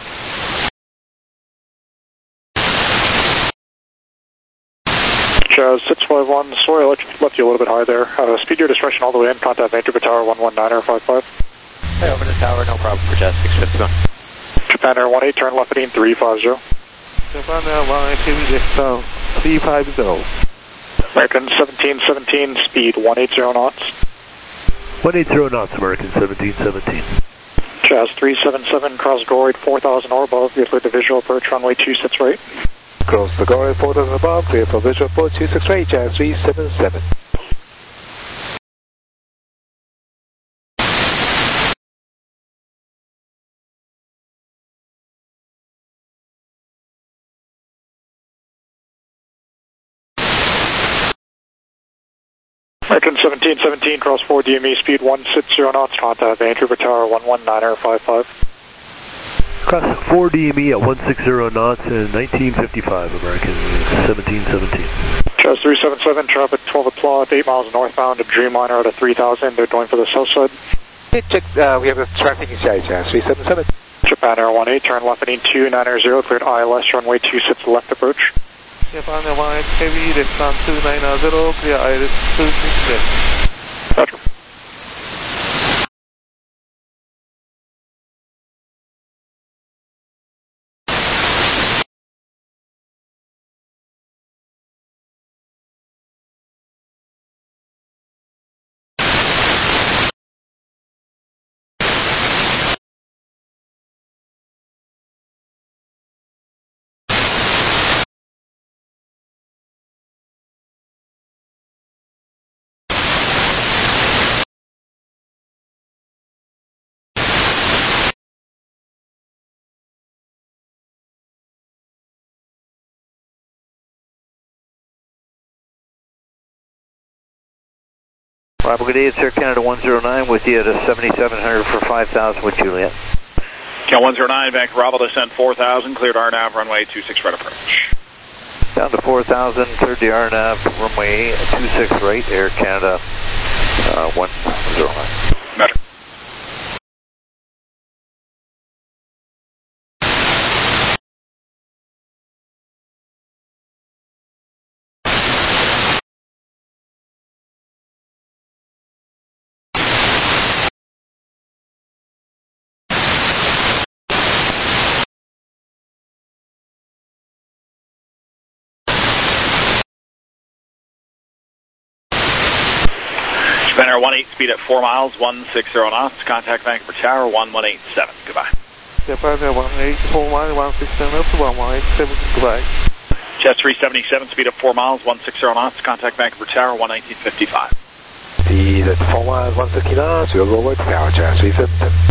Jazz 651, sorry I left you a little bit high there. Speed your discretion all the way in, contact Vancouver Tower 119.55. Hey, over the tower, no problem for Jazz 651. Japan Air 18, turn left heading 350. Japan Airlines, heavy, descend 350. American 1717, speed 180 knots. 180 knots, American 1717. Jazz 377, cross Gorid 4,000 or above, clear for visual approach, runway 26 right. Cross the Gorid 4,000 above, clear for visual approach 26 right, Jazz 377. American 1717, cross 4 DME, speed 160 knots, contact Vancouver Tower 119.55. Cross 4 DME at 160 knots in 1955, American 1717. Jazz 377, traffic 12 o'clock, 8 miles northbound to Dreamliner out of 3,000, they're going for the south side. Check, we have a traffic inside, Jazz 377. Japan Air 18, turn left heading 290, cleared ILS, runway 26 left approach. Japan Airlines, heavy, descend 290, clear Iris 266. Roger. Rob, good day, it's Air Canada 109 with you at a 7,700 for 5,000 with Juliet. Cal 109, Vancouver, Bravo, descent 4,000, cleared RNAV, runway 26 right approach. Down to 4,000, cleared the RNAV, runway 26 right, Air Canada 109. Roger. Spinnair 18, speed at 4 miles, 160 knots. Contact Vancouver Tower 1187. Goodbye. Japan 18, 4 miles, 160 knots, 1187. Goodbye. Jet 377, speed at 4 miles, 160 knots. Contact Vancouver Tower 11955. Speed at 4 miles, 160 knots. We'll go with Tower, Jet 377.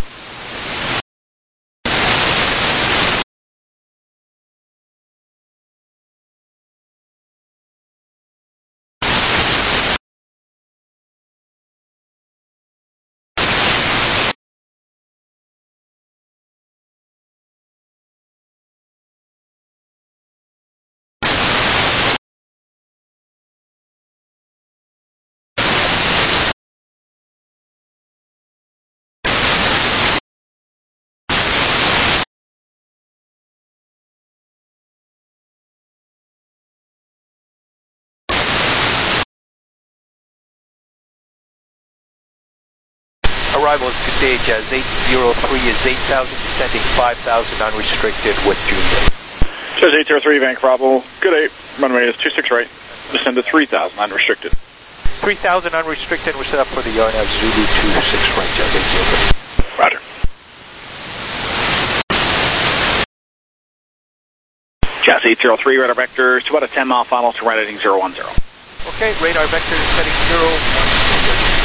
Arrival is today, Jazz 803 is 8,000, descending 5,000 unrestricted with Juliet. Jazz 803, Vancouver Bravo. Good day. Runway is 26 right. Descend to 3,000 unrestricted. 3,000 unrestricted, we're set up for the RNAV Zulu 26 right, Jazz 803. Roger. Jazz 803, radar vectors, 2 out of 10 mile final to right heading 010. Okay, radar vector is setting 010.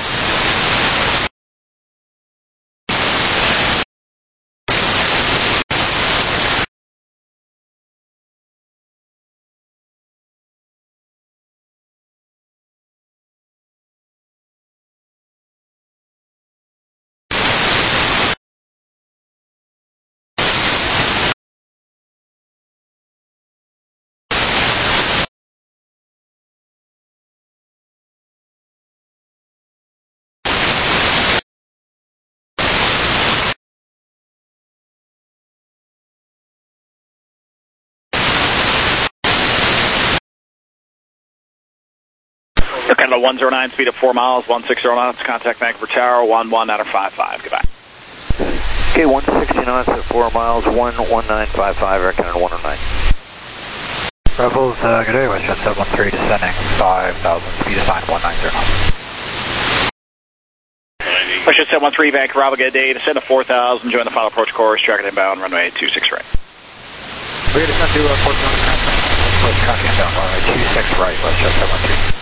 Canada 109, speed of 4 miles, 160 knots. Contact Vancouver Tower 11 out of 55. Goodbye. Okay, 160 knots at 4 miles, 11955, Air Canada 109. Rebels, good day, WestJet 713 descending 5,000, speed assigned 190 knots. WestJet 713, Vancouver Bravo, good day, descend to 4,000, join the final approach course, tracking inbound, runway 26 right. We're going to descend to 4,000, approach tracking inbound, runway 26 right, WestJet 713.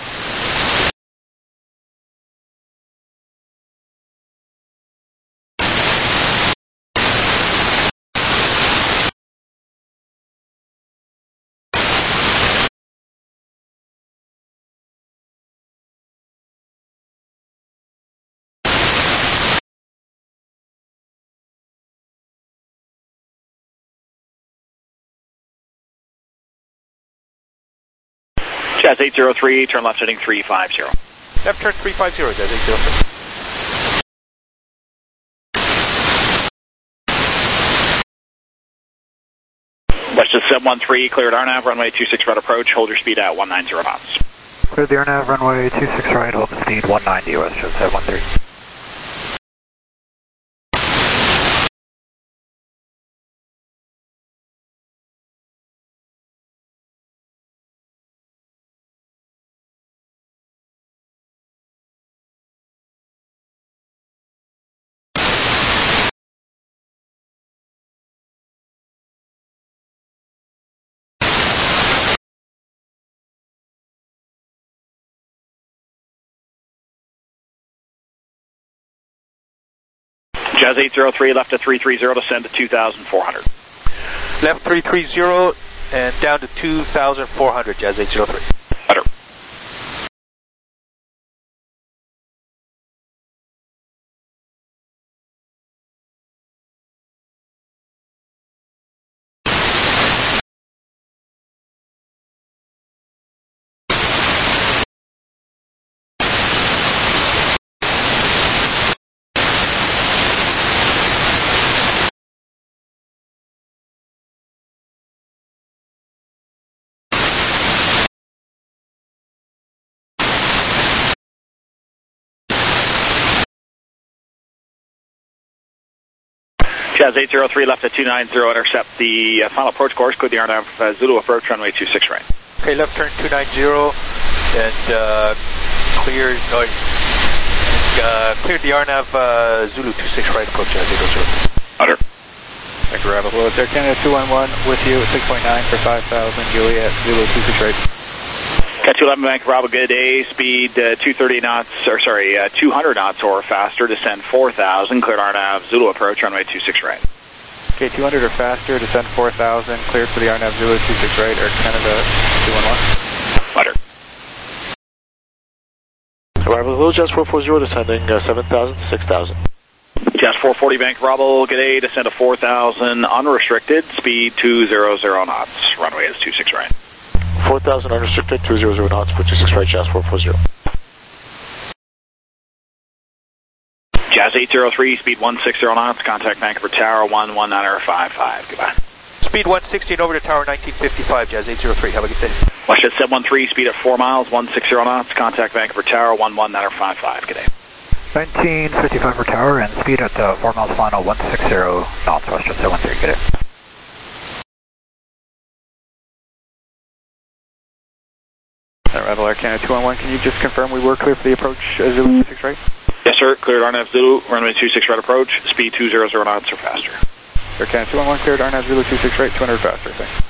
Jazz 803, turn left heading 350. Left turn 350, Jazz 803. WestJet 713, cleared RNAV, runway 26 right approach, hold your speed at 190 knots. Cleared the RNAV, runway 26 right, hold the speed 190, WestJet 713. Jazz 803, left to 330, descend to 2,400. Left 330 and down to 2,400, Jazz 803. Better. Jazz 803, left at 290, intercept the final approach course, clear the RNAV Zulu approach, runway 26 right. Okay, left turn 290 and clear, Cleared the RNAV Zulu 26 right, approach 00. Under. Vector Bravo, hello, it's Air Canada 211 with you at 6.9 for 5,000, Juliet, Zulu 26 right. Cat 211 Bank Bravo, good day, speed 200 knots or faster, descend 4,000, cleared RNAV Zulu approach, runway 26 right. Okay, 200 or faster, descend 4,000, cleared for the RNAV Zulu 26 right, Air Canada 211. Under. Arrival, hello, Jazz 440, descending 7,000 to 6,000. Jazz 440 Bank Bravo, good day, descend to 4,000, unrestricted, speed 200 knots, runway is 26 right. 4,000 unrestricted, 200 knots for 26 right, Jazz 440. Jazz 803, speed 160 knots, contact Vancouver Tower 11955, goodbye. Speed 160 and over to Tower 1955, Jazz 803, have a good day. WestJet 713, speed at 4 miles, 160 knots, contact Vancouver Tower 11955, good day. 1955 for Tower and speed at 4 miles final, 160 knots, WestJet 713, good day. Arrival Air Canada 211, can you just confirm we were clear for the approach Zulu 26 right? Yes sir, cleared RNAV Zulu, runway 26 right approach, speed 200 knots or faster. Air Canada 211 cleared RNAV Zulu 26 right, 200 faster, thanks.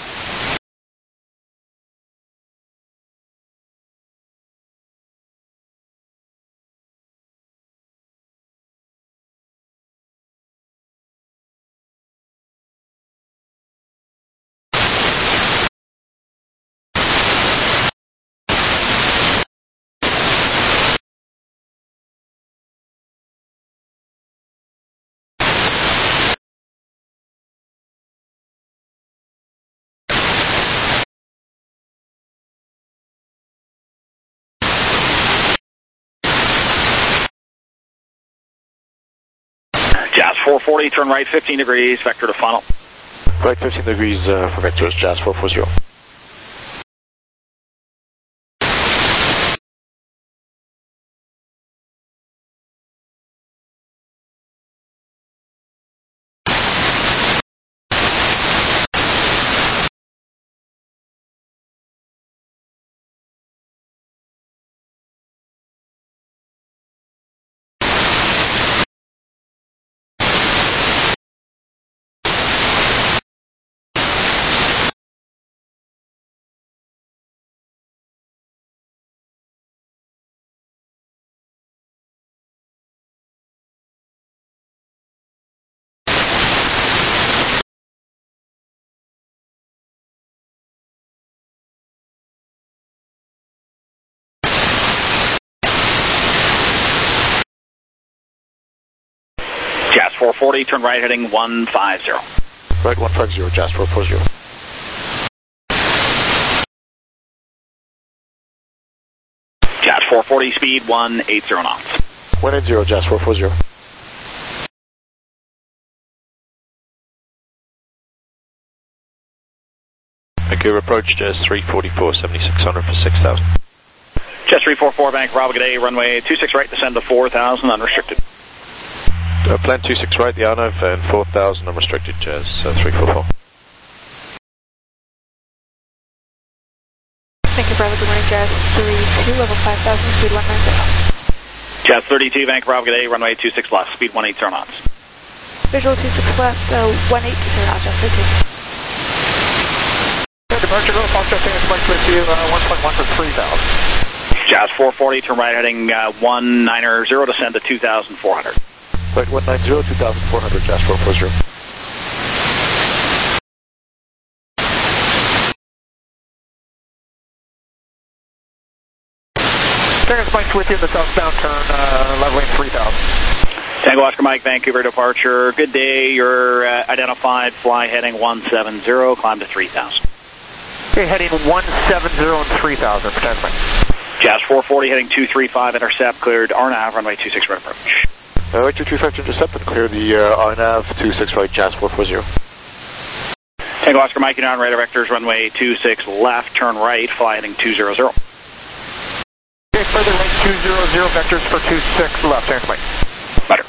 Jazz 440, turn right 15 degrees, vector to funnel. Right 15 degrees for vectors, Jazz 440. Jazz 440, turn right heading 150. Right 150, Jazz 440. Jazz 440, speed 180 knots. 180, Jazz 440. Vancouver approach, Jazz 344, 7600 for 6,000. Jazz 344, Bank Bravo, good day, runway 26 right, descend to 4,000, unrestricted. Plan 26 right, the RNAV, and 4,000 unrestricted, Jazz 344. Thank you, Bravo. Good morning, Jazz 32, level 5,000, speed 190. Jazz 32, Bank Bravo, good day, runway 26 left, speed 180 knots. Visual 26 left, 180 knots, Jazz 32. Departure, go, Foxtrot, Tango Spike with you, 1.1 for 3,000. Jazz 440, turn right heading 190, descend to 2,400. Right 190, 2,400, Jazz 440. Tango Spike with you in the southbound turn, leveling 3,000. Tango Oscar Mike, Vancouver departure. Good day, you're identified, fly heading 170, climb to 3,000. Okay, heading 170 and 3,000, potentially. Jazz 440, heading 235, intercept, cleared RNAV, runway 26 right approach. Right 235 intercept and clear the RNAV 26 right, Jazz 440. Tango Oscar Mike, on radar vectors, runway 26 left, turn right, fly heading 200. Okay, further link 200, vectors for 26 left, Tango Mike. Better.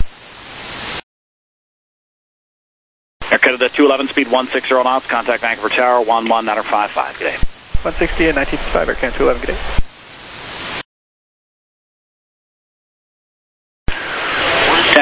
Air Canada 211, speed 160 knots, contact Vancouver Tower 11955, good day. 160 and 1955, Air Canada 211, good day.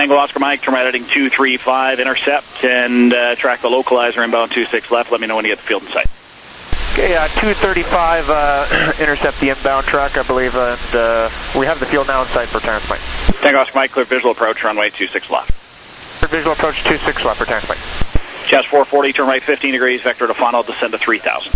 Tango Oscar Mike, turn right heading 235, intercept, and track the localizer inbound 26 left. Let me know when you get the field in sight. Okay, 235, intercept the inbound track, I believe, and we have the field now in sight for Terrence Mike. Tango Oscar Mike, clear visual approach, runway 26 left. Clear visual approach 26 left for Terrence Mike. Jazz 440, turn right 15 degrees, vector to final, descend to 3,000.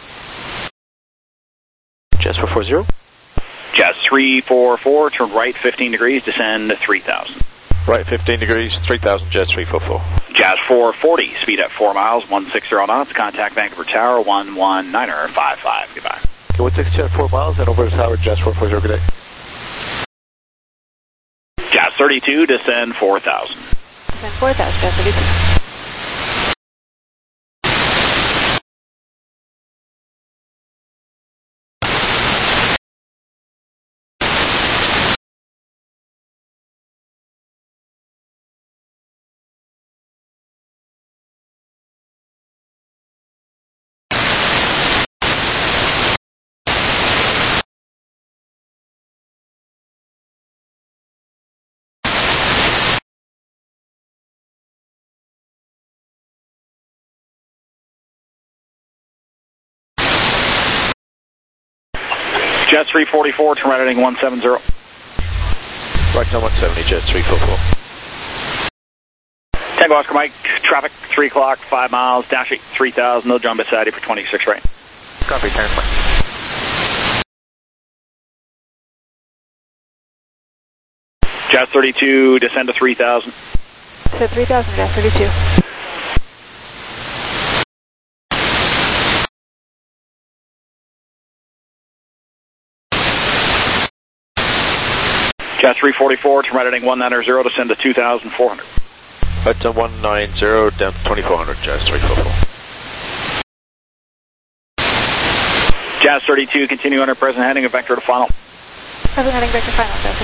Jazz 440. Jazz 344, turn right 15 degrees, descend to 3,000. Right 15 degrees, 3,000, Jazz 344. Jazz 440, speed at 4 miles, 160 knots, contact Vancouver Tower, 119er55. Goodbye. Okay, 160 at 4 miles, and over to Tower, Jazz 440, good day. Jazz 32, descend 4,000. Descend 4,000, Jazz 32. Jazz 344, turn right heading 170. Right now 170, Jazz 344. Tango Oscar Mike, traffic 3 o'clock, 5 miles, dash 8, 3,000, no John beside you for 26 right. Copy, Terrence Mike. Jazz 32, descend to 3,000. To 3,000, Jazz 32. Jazz 344, turn right heading 190, descend to 2,400. Right to 190, down to 2,400, Jazz 344. Jazz 32, continue under present heading, a vector to final. Present heading, vector final, Jazz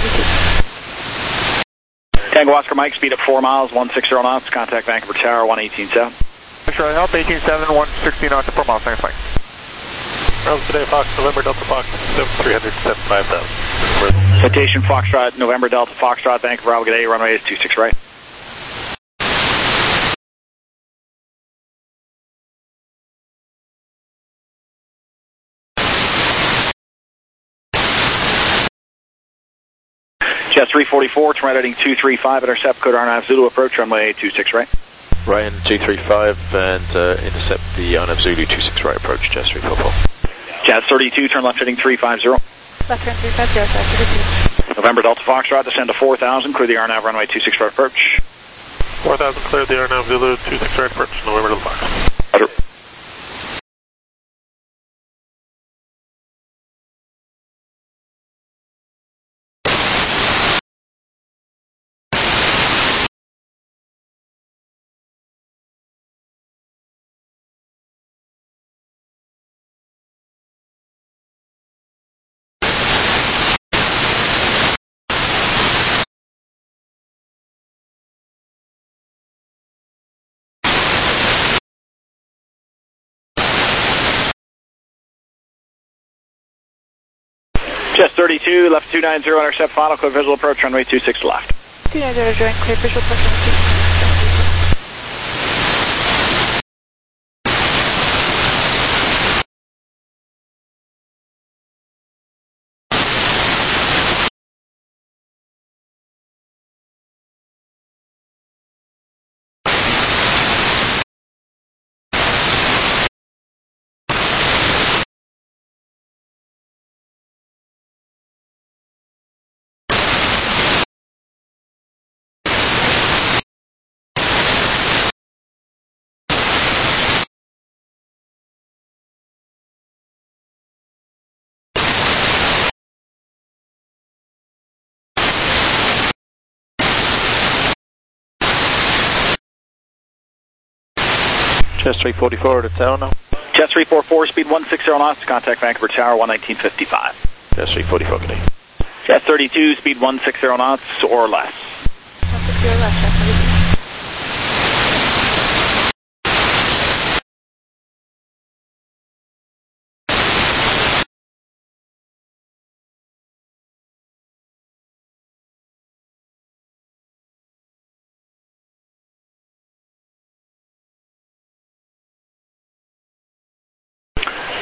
32. Tango Oscar Mike, speed at 4 miles, 160 knots, contact Vancouver Tower, 118.7. Sure, help, 18.7, 160 knots at 4 miles, thanks Mike. Routes today, Fox, November, Delta Fox, 375,000. Citation Foxtrot, November Delta Foxtrot, Vancouver Bravo, good day, runway is 26 right. Jazz 344, turn right heading 235, intercept code RNAV Zulu approach, runway 26 right. Ryan 235 and intercept the RNAV Zulu 26 right approach, Jazz 344. Jazz 32, turn left heading 350. Left turn 350, Jazz 32. November Delta Foxtrot, descend to 4,000, clear the RNAV runway 26 right approach. 4,000, clear the RNAV Zulu 26 right approach, November Delta Fox. Roger. Jazz 32, left 290, intercept final, clear visual approach, runway 26 left. 290, join, clear visual approach, runway 26. Jazz 344 at the tower now. Jazz 344, speed 160 knots, contact Vancouver Tower, 119.55. Jazz 344, good day. Jazz 32, speed 160 knots or less. 160 or less, Jazz 32.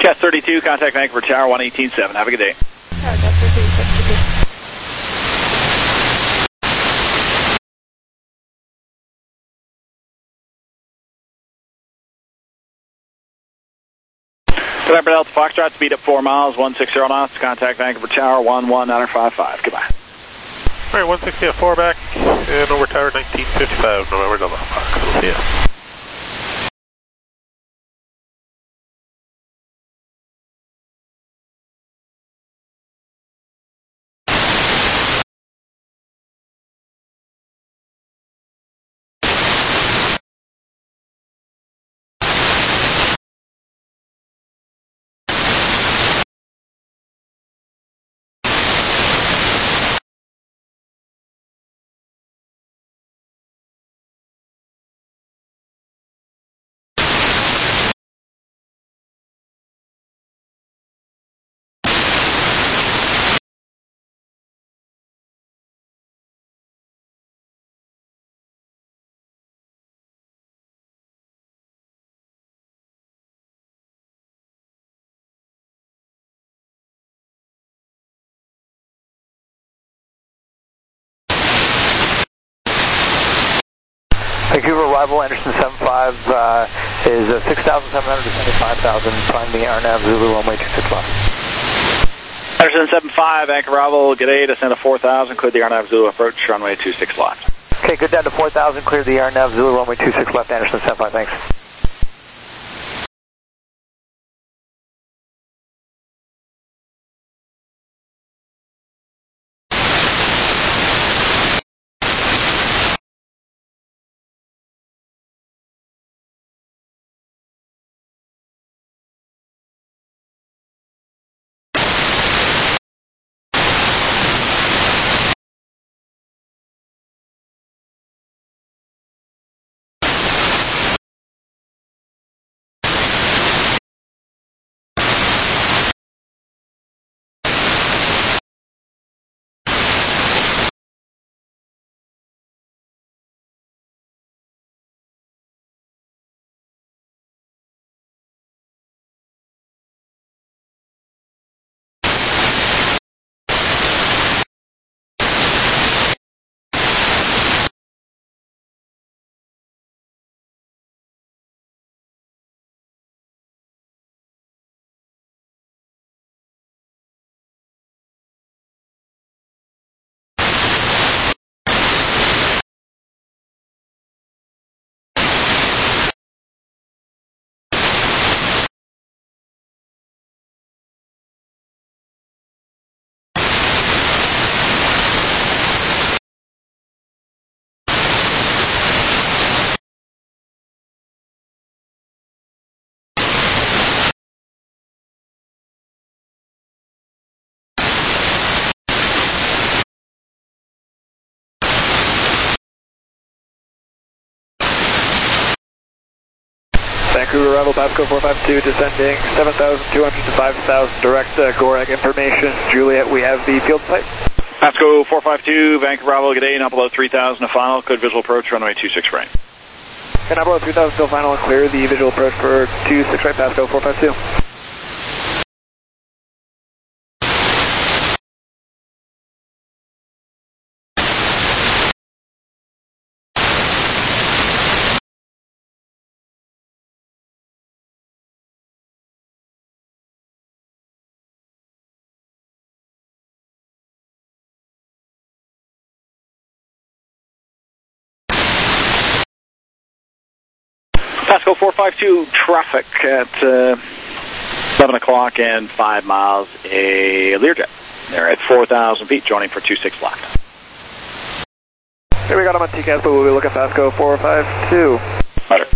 Cat 32, contact Vancouver Tower 118.7. Have a good day. November Delta Foxtrot, speed up 4 miles, 160 knots. Contact Vancouver Tower 11955. Goodbye. Alright, 160 at 4 back, and over tower 1955, November Delta Fox. See ya. Vancouver arrival, Anderson 75 is 6,700 to 75,000. Find me RNAV Zulu runway 26 left. Anderson 75, Vancouver arrival, good day, descend to 4,000, clear the RNAV Zulu approach, runway 26 left. Okay, good down to 4,000, clear the RNAV Zulu runway 26 left, Anderson 75, thanks. Vancouver arrival, Pasco 452, descending 7,200 to 5,000, direct GORAG information. Juliet, we have the field site. Pasco 452, Vancouver arrival, good day, not below 3,000 to final, cleared visual approach, runway 26 right. And not below 3,000 till final, and clear the visual approach for 26 right, Pasco 452. Pasco 452, traffic at 7 o'clock and 5 miles, a Learjet. They're at 4,000 feet, joining for 26 left. Here we got them on TCAS, but we'll be looking Pasco 452. Roger.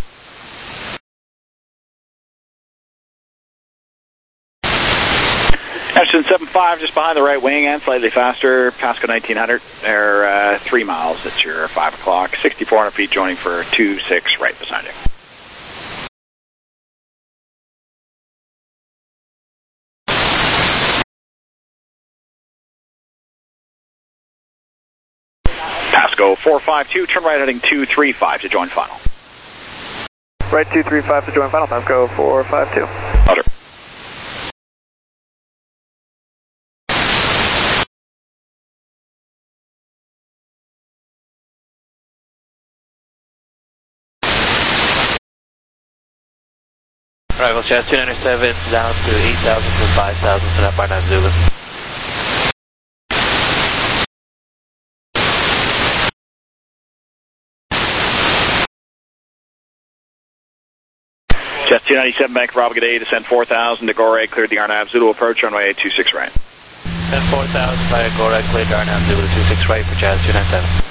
Anderson 75, just behind the right wing and slightly faster, Pasco 1900. They're 3 miles at your 5 o'clock, 6,400 feet, joining for 26 right beside you. Pasco 452, turn right heading 235 to join final. Right 235 to join final, Pasco 452. Roger. Arrival Jazz 297 down to 8,000 to 5,000 and up RNAV Zulu. Jazz 297, Bank of Bravo, good day, descend 4,000 to Goreg, cleared the RNAV Zulu approach, runway 26 right. Descend 4,000 via Goreg, cleared RNAV Zulu 26 right for Jazz 297.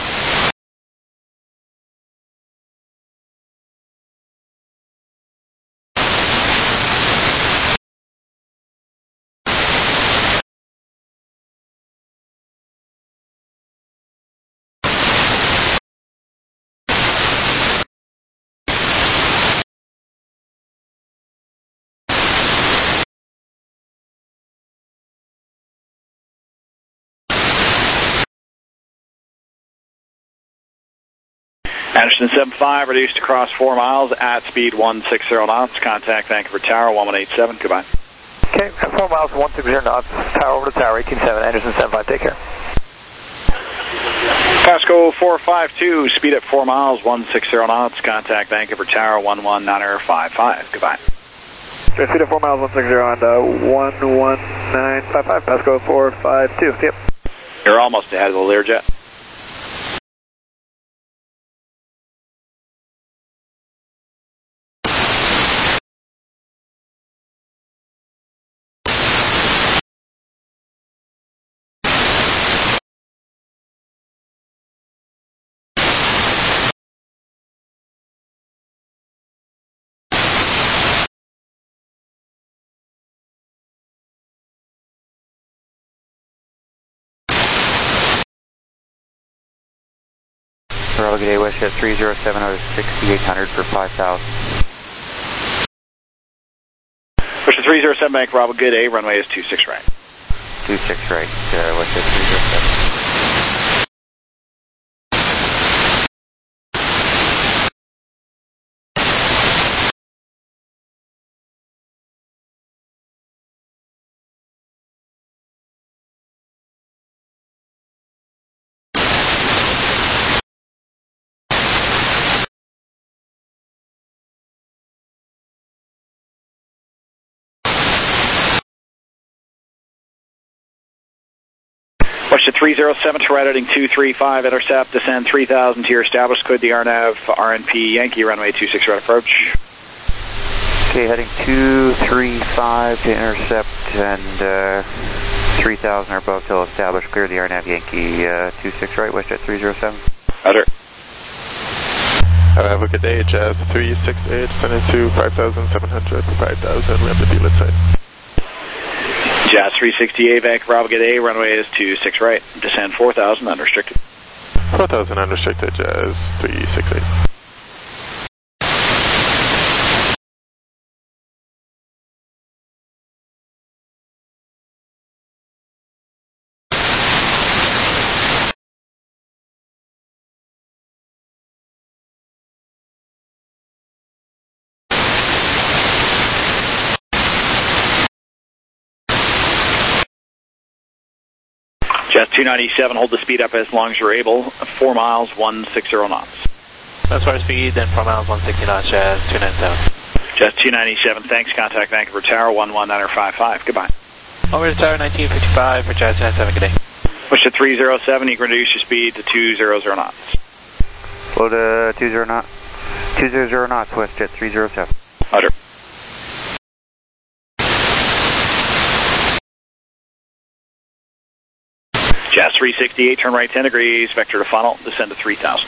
Anderson 75, reduced across 4 miles at speed 160 knots. Contact Vancouver Tower 1187. Goodbye. Okay, 4 miles 160 knots. Tower over to Tower 187. Anderson 75. Take care. Pasco 452, speed at 4 miles 160 knots. Contact Vancouver Tower 11955. Goodbye. Speed at 4 miles 160 on 11955. Pasco 452. Yep. You're almost ahead of the Learjet. Bravo, good day, WestJet 307 out of 6,800 for 5,000. WestJet 307, Bank Bravo, good day, runway is 26 right. 26 right, WestJet 307. WestJet 307 to right heading 235, intercept, descend 3,000 to your established, cleared the RNAV, RNP Yankee, runway 26 right approach. Okay, heading 235 to intercept and 3,000 or above till established, clear the RNAV Yankee 26 right, WestJet 307. Roger. Have a good day, Jazz 368, send it to 5,700 for 5,000, we have the deal inside. Jazz 368, Vancouver Bravo, good day, runway is 26 right, descend 4,000, unrestricted. 4,000 unrestricted, Jazz 368. Jazz 297, hold the speed up as long as you're able, 4 miles 160 knots. That's our speed, then 4 miles 160 knots, Jazz 297. Jazz 297, thanks, contact Vancouver Tower 11955, goodbye. Over to Tower 1955 for Jazz 297, good day. Push to 307, you can reduce your speed to 200 knots. Slow to 20 knots. 200 knots, WestJet 307. Roger. Jazz 368, turn right 10 degrees, vector to funnel, descend to 3,000.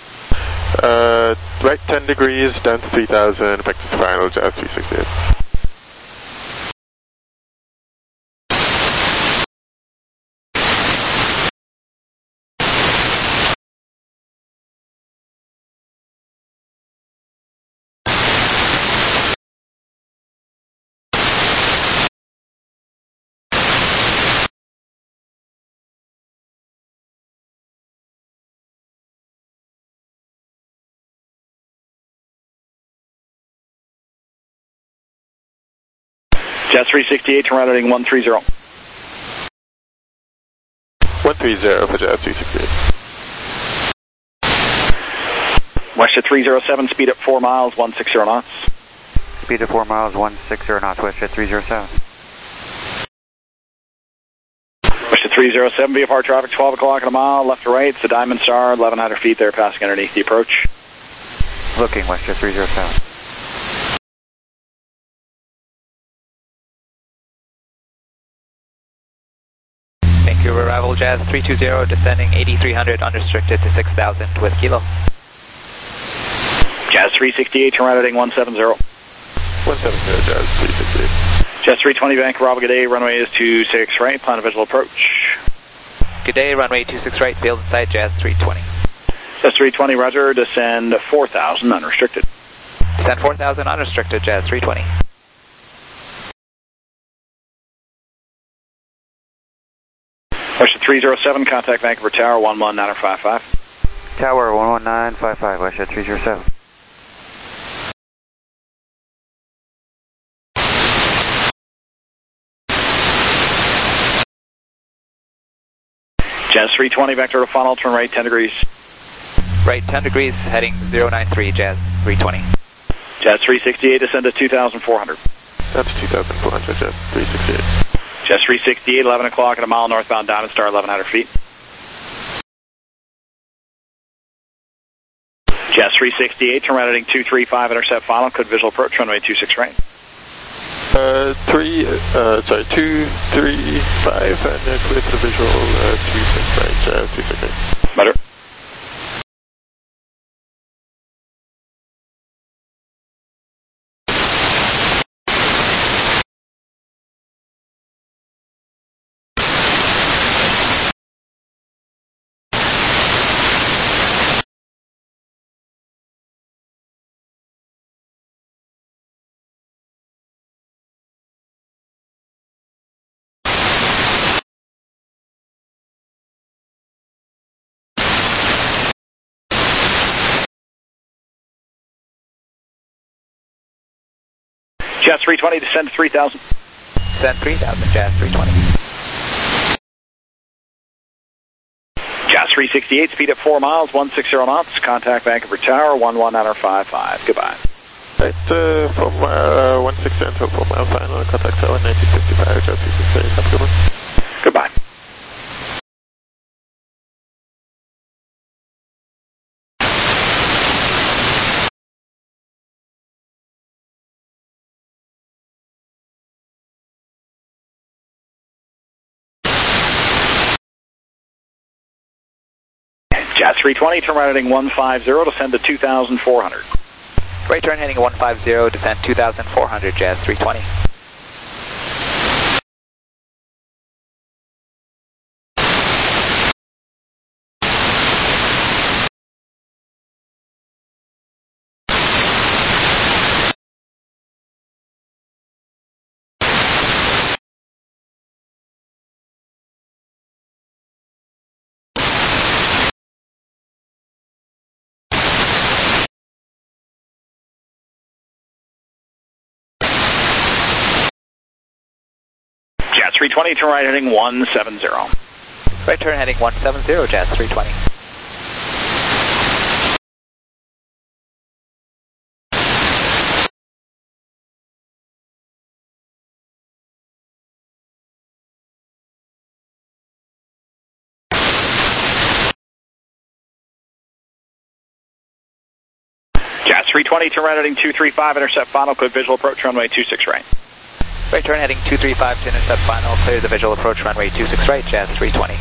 Right 10 degrees, down to 3,000, back to final, Jazz 368. Jazz 368, turn right heading 130. 130 for Jazz 368. WestJet 307, speed up 4 miles 160 knots. speed of 4 miles, 160 knots, WestJet 307. WestJet 307, VFR traffic, 12 o'clock in a mile, left to right. It's the Diamond Star, 1,100 feet there, passing underneath the approach. Looking, WestJet 307. Vancouver arrival, Jazz 320, descending 8300, unrestricted to 6000 with kilo. Jazz 368, turn right heading 170. 170, Jazz 368. Jazz 320, Vancouver, Bravo, good day, runway is 26 right, plan a visual approach. Good day, runway 26 right, field inside, Jazz 320. Jazz 320, roger, descend 4,000, unrestricted. Descend 4,000, unrestricted, Jazz 320. WestJet 307, contact Vancouver Tower 11955. Tower 11955, WestJet 307. Jazz 320, vector to funnel, turn right 10 degrees. Right 10 degrees, heading 093, Jazz 320. Jazz 368, descend to 2,400. That's 2,400, Jazz 368. Jazz 368, 11 o'clock at a mile northbound, Diamond Star, 1,100 feet. Jazz 368, turn right heading 235, intercept final, code visual approach, runway 26 right. 235, and then clear to visual 26 right, 26 right. Better. Jazz 320, descend to 3,000. Descend 3,000, Jazz 320. Jazz 368, speed at 4 miles, 160 knots, contact Vancouver Tower 11955. Goodbye. Right, from 160 until 4 mile final, contact Tower 1955, Jazz 368, have a good one. Goodbye. Jazz 320, turn right heading 150, descend to 2,400. Right turn heading 150, descend 2,400, Jazz 320. Jazz 320, turn right heading 170. Right turn heading 170, Jazz 320. Jazz 320, turn right heading 235, intercept final, code visual approach, runway 26 right. Right turn heading 235 to intercept final, clear the visual approach, runway 26 right, Jazz 320.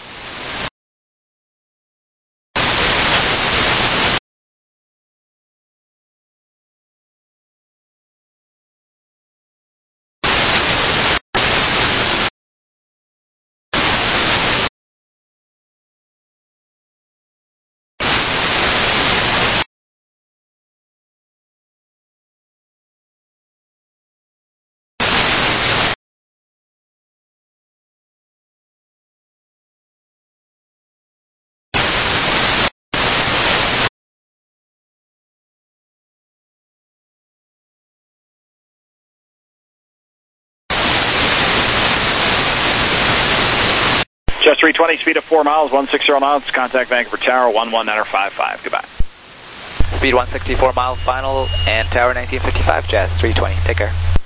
Jazz 320, speed of 4 miles, 160 knots, contact Vancouver Tower 11955. Goodbye. Speed 164 miles final, and tower 1955, Jazz 320. Take care.